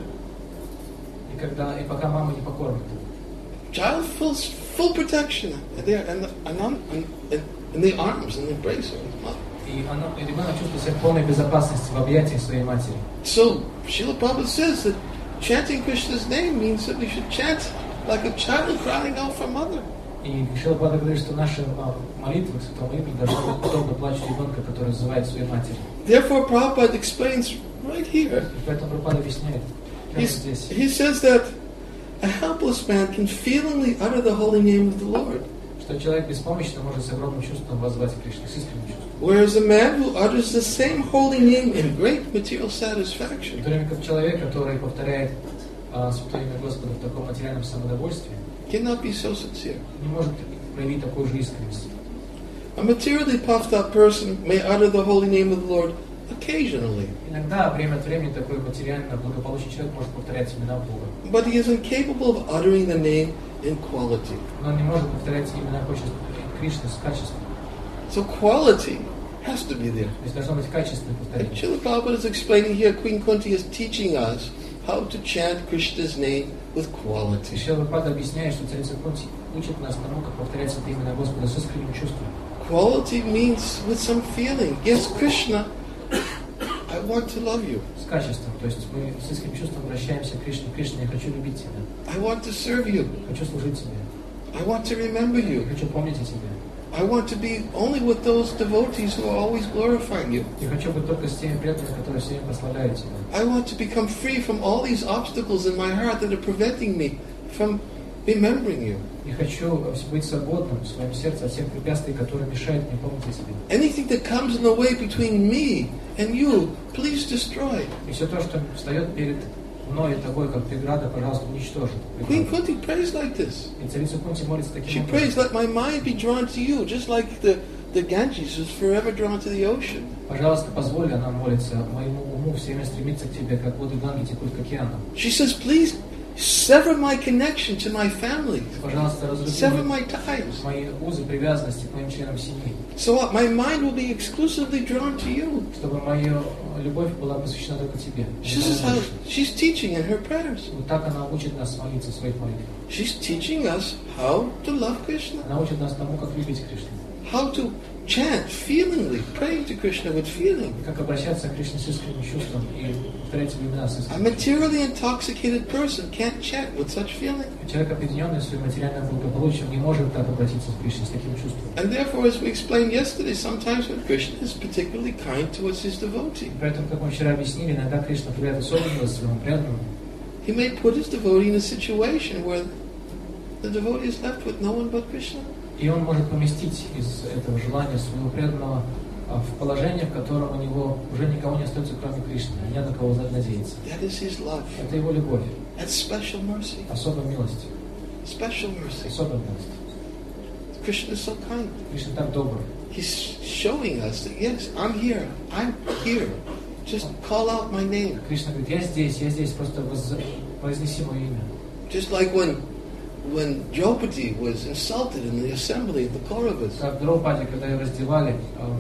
И пока мама не покормит. child feels full protection there in the arms and the embrace of his mother. И ребенок чувствует себя в полной безопасности в объятиях своей матери. So, Srila Prabhupada says that chanting Krishna's name means that we should chant like a child crying out for mother. И Шрила Прабхупада говорит, что наши молитвы к святому имени должны быть подобны плачу ребенка, который взывает своей матери. Therefore, Prabhupada explains right here. И поэтому Прабхупада объясняет прямо здесь. He says that a helpless man can feelingly utter the holy name of the Lord, Что человек беспомощный может с огромным чувством воззвать Кришне, с искренним чувством. whereas a man who utters the same holy name in great material В satisfaction то время как человек, который повторяет святое имя Господа в таком материальном самодовольстве, cannot be so sincere. не может проявить такой же искренности. A materially puffed up person may utter the holy name of the Lord occasionally, Иногда, время от времени, такой материально благополучный человек может повторять имена Бога. but he is incapable of uttering the name in quality. Но он не может повторять имена Кришны с качеством. So quality has to be there. То есть должно быть качественное And повторение. Srila Prabhupada is explaining here, Queen Kunti is teaching us how to chant Krishna's name with И quality. Шрила Прабхупада объясняет, что царица Кунти учит нас тому, как повторять святые имена Господа с искренним чувством. Quality means with some feeling. Yes, Krishna, I want to love you. С качеством. То есть мы с искренним чувством обращаемся к Кришне. Кришна, я хочу любить тебя. I want to serve you. Хочу служить тебе. I want to remember Я you. хочу помнить о тебе. I want to be only with those devotees who are always glorifying you. Я хочу быть только с теми преданными, которые все время прославляют тебя. I want to become free from all these obstacles in my heart that are preventing me from remembering you. И хочу быть свободным в своем сердце от всех препятствий, которые мешают мне помнить о себе. Anything that comes in the way between me and you, please destroy. И все то, что встает перед мной и тобой, как преграда, пожалуйста, уничтожи. Queen Kunti prays like this. И царица Кунти молится She таким prays, образом. let my mind be drawn to you, just like the Ganges is forever drawn to the ocean. Пожалуйста, позволь, она молится, моему уму все время стремиться к тебе, как воды Ганги текут к океану. She says, please sever my connection to my family. Пожалуйста, Sever разруби my ties. мои узы привязанности к моим членам семьи, So my mind will be exclusively drawn to you. чтобы моя любовь была посвящена только тебе. This is how she's teaching in her prayers. Вот так она учит нас молиться в своих молитвах. She's teaching us how to love Krishna, Она учит нас тому, как любить Кришну, how to chant feelingly, praying to Krishna with feeling. как обращаться к Кришне с искренним чувством и повторять его имена с A искренним чувством. materially intoxicated person can't chant with such feeling. Человек, опьяненный своим материальным благополучием, не может так обратиться к Кришне с таким чувством. And therefore, as we explained yesterday, sometimes when Krishna is particularly kind towards his devotee, Поэтому, как мы вчера объяснили, иногда Кришна проявляет особую милость своему преданному. he may put his devotee in a situation where the devotee is left with no one but Krishna. И он может поместить из этого желания своего преданного в положение, в котором у него уже никого не остается, кроме Кришны, не на кого надеяться. That is his love. Это его любовь, That's special mercy. особая милость, Special mercy. особая милость. Krishna is so kind. Кришна так добр. He's showing us that, yes, I'm here. I'm here. Just call out my name. Кришна говорит, я здесь, просто произнеси мое имя. Just like when Draupadi was insulted in the assembly of the Kauravas. Как Драупади, когда ее раздевали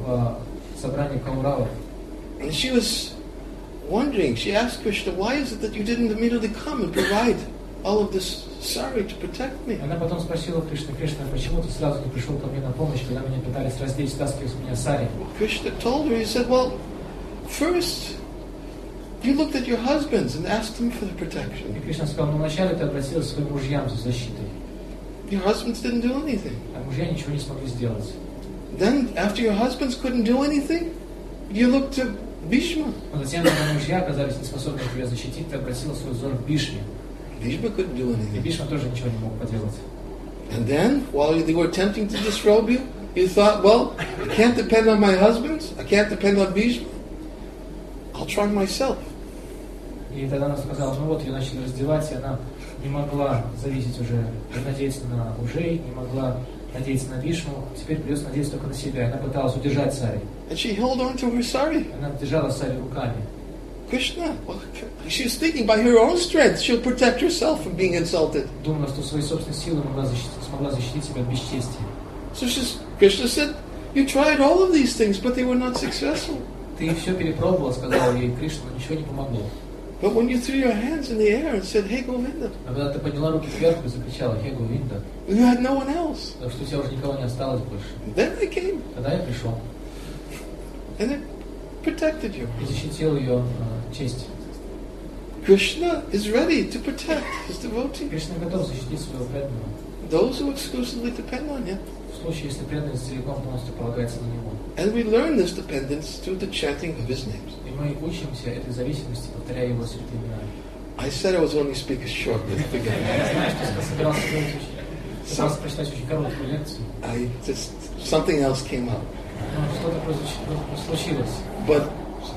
в собрании Кауравов, And she was wondering, she asked Krishna, why is it that you didn't immediately come and provide all of this sari to protect me? она потом спросила Кришну, почему ты сразу не пришел ко мне на помощь, когда меня пытались раздеть, стаскивать с меня сари? Krishna told her, he said, well, first, you looked at your husbands and asked them for the И protection. Кришна сказал, вначале ты обратилась к своим мужьям за защитой, Your husbands didn't do anything. а мужья ничего не смогли сделать. Then, after your husbands couldn't do anything, you looked to Bhishma. Но затем, когда мужья оказались неспособны тебя защитить, ты обратила свой взор к Бишме. Bhishma couldn't do И anything. Бишма тоже ничего не мог поделать. And then, while they were attempting to disrobe you, you thought, well, I can't depend on my husbands, I can't depend on Bhishma, I'll try myself. И тогда она сказала, ну вот, ее начали раздевать, и она не могла зависеть уже, надеяться на мужей, не могла надеяться на Бишму, теперь придется надеяться только на себя. Она пыталась удержать сари. And she held on to her sari. Она держала сари руками. Krishna, well, she was thinking by her own strength she'll protect herself from being insulted. Думала, что своей собственной силой смогла защитить себя от бесчестия. So Krishna said, you tried all of these things, but they were not successful. Ты все перепробовала, сказала ей Кришна, но ничего не помогло. But when you threw your hands in the air and said, hey, Govinda, А когда ты подняла руки кверху и закричала, «Хе, Говинда», you had no one else. так что у тебя уже никого не осталось больше. Then I came, Тогда я пришел and it protected you. и защитил ее честь. Krishna is ready to protect his devotee, Кришна готов защитить своего преданного. those who exclusively depend on him. В случае, если преданность целиком полностью полагается на него. And we learn this dependence through the chanting of his names. И мы учимся этой зависимости, повторяя его святые имена. I said I was only speaking shortly at the beginning. Я знаю, что собирался прочитать очень короткую лекцию, Something else came up. но что-то случилось. But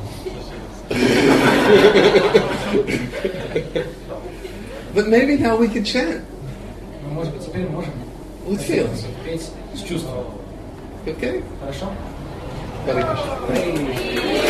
but maybe now we can chant Но, может быть, теперь можем with feeling. петь с чувством. Okay? Хорошо? Hare Krishna. Hey.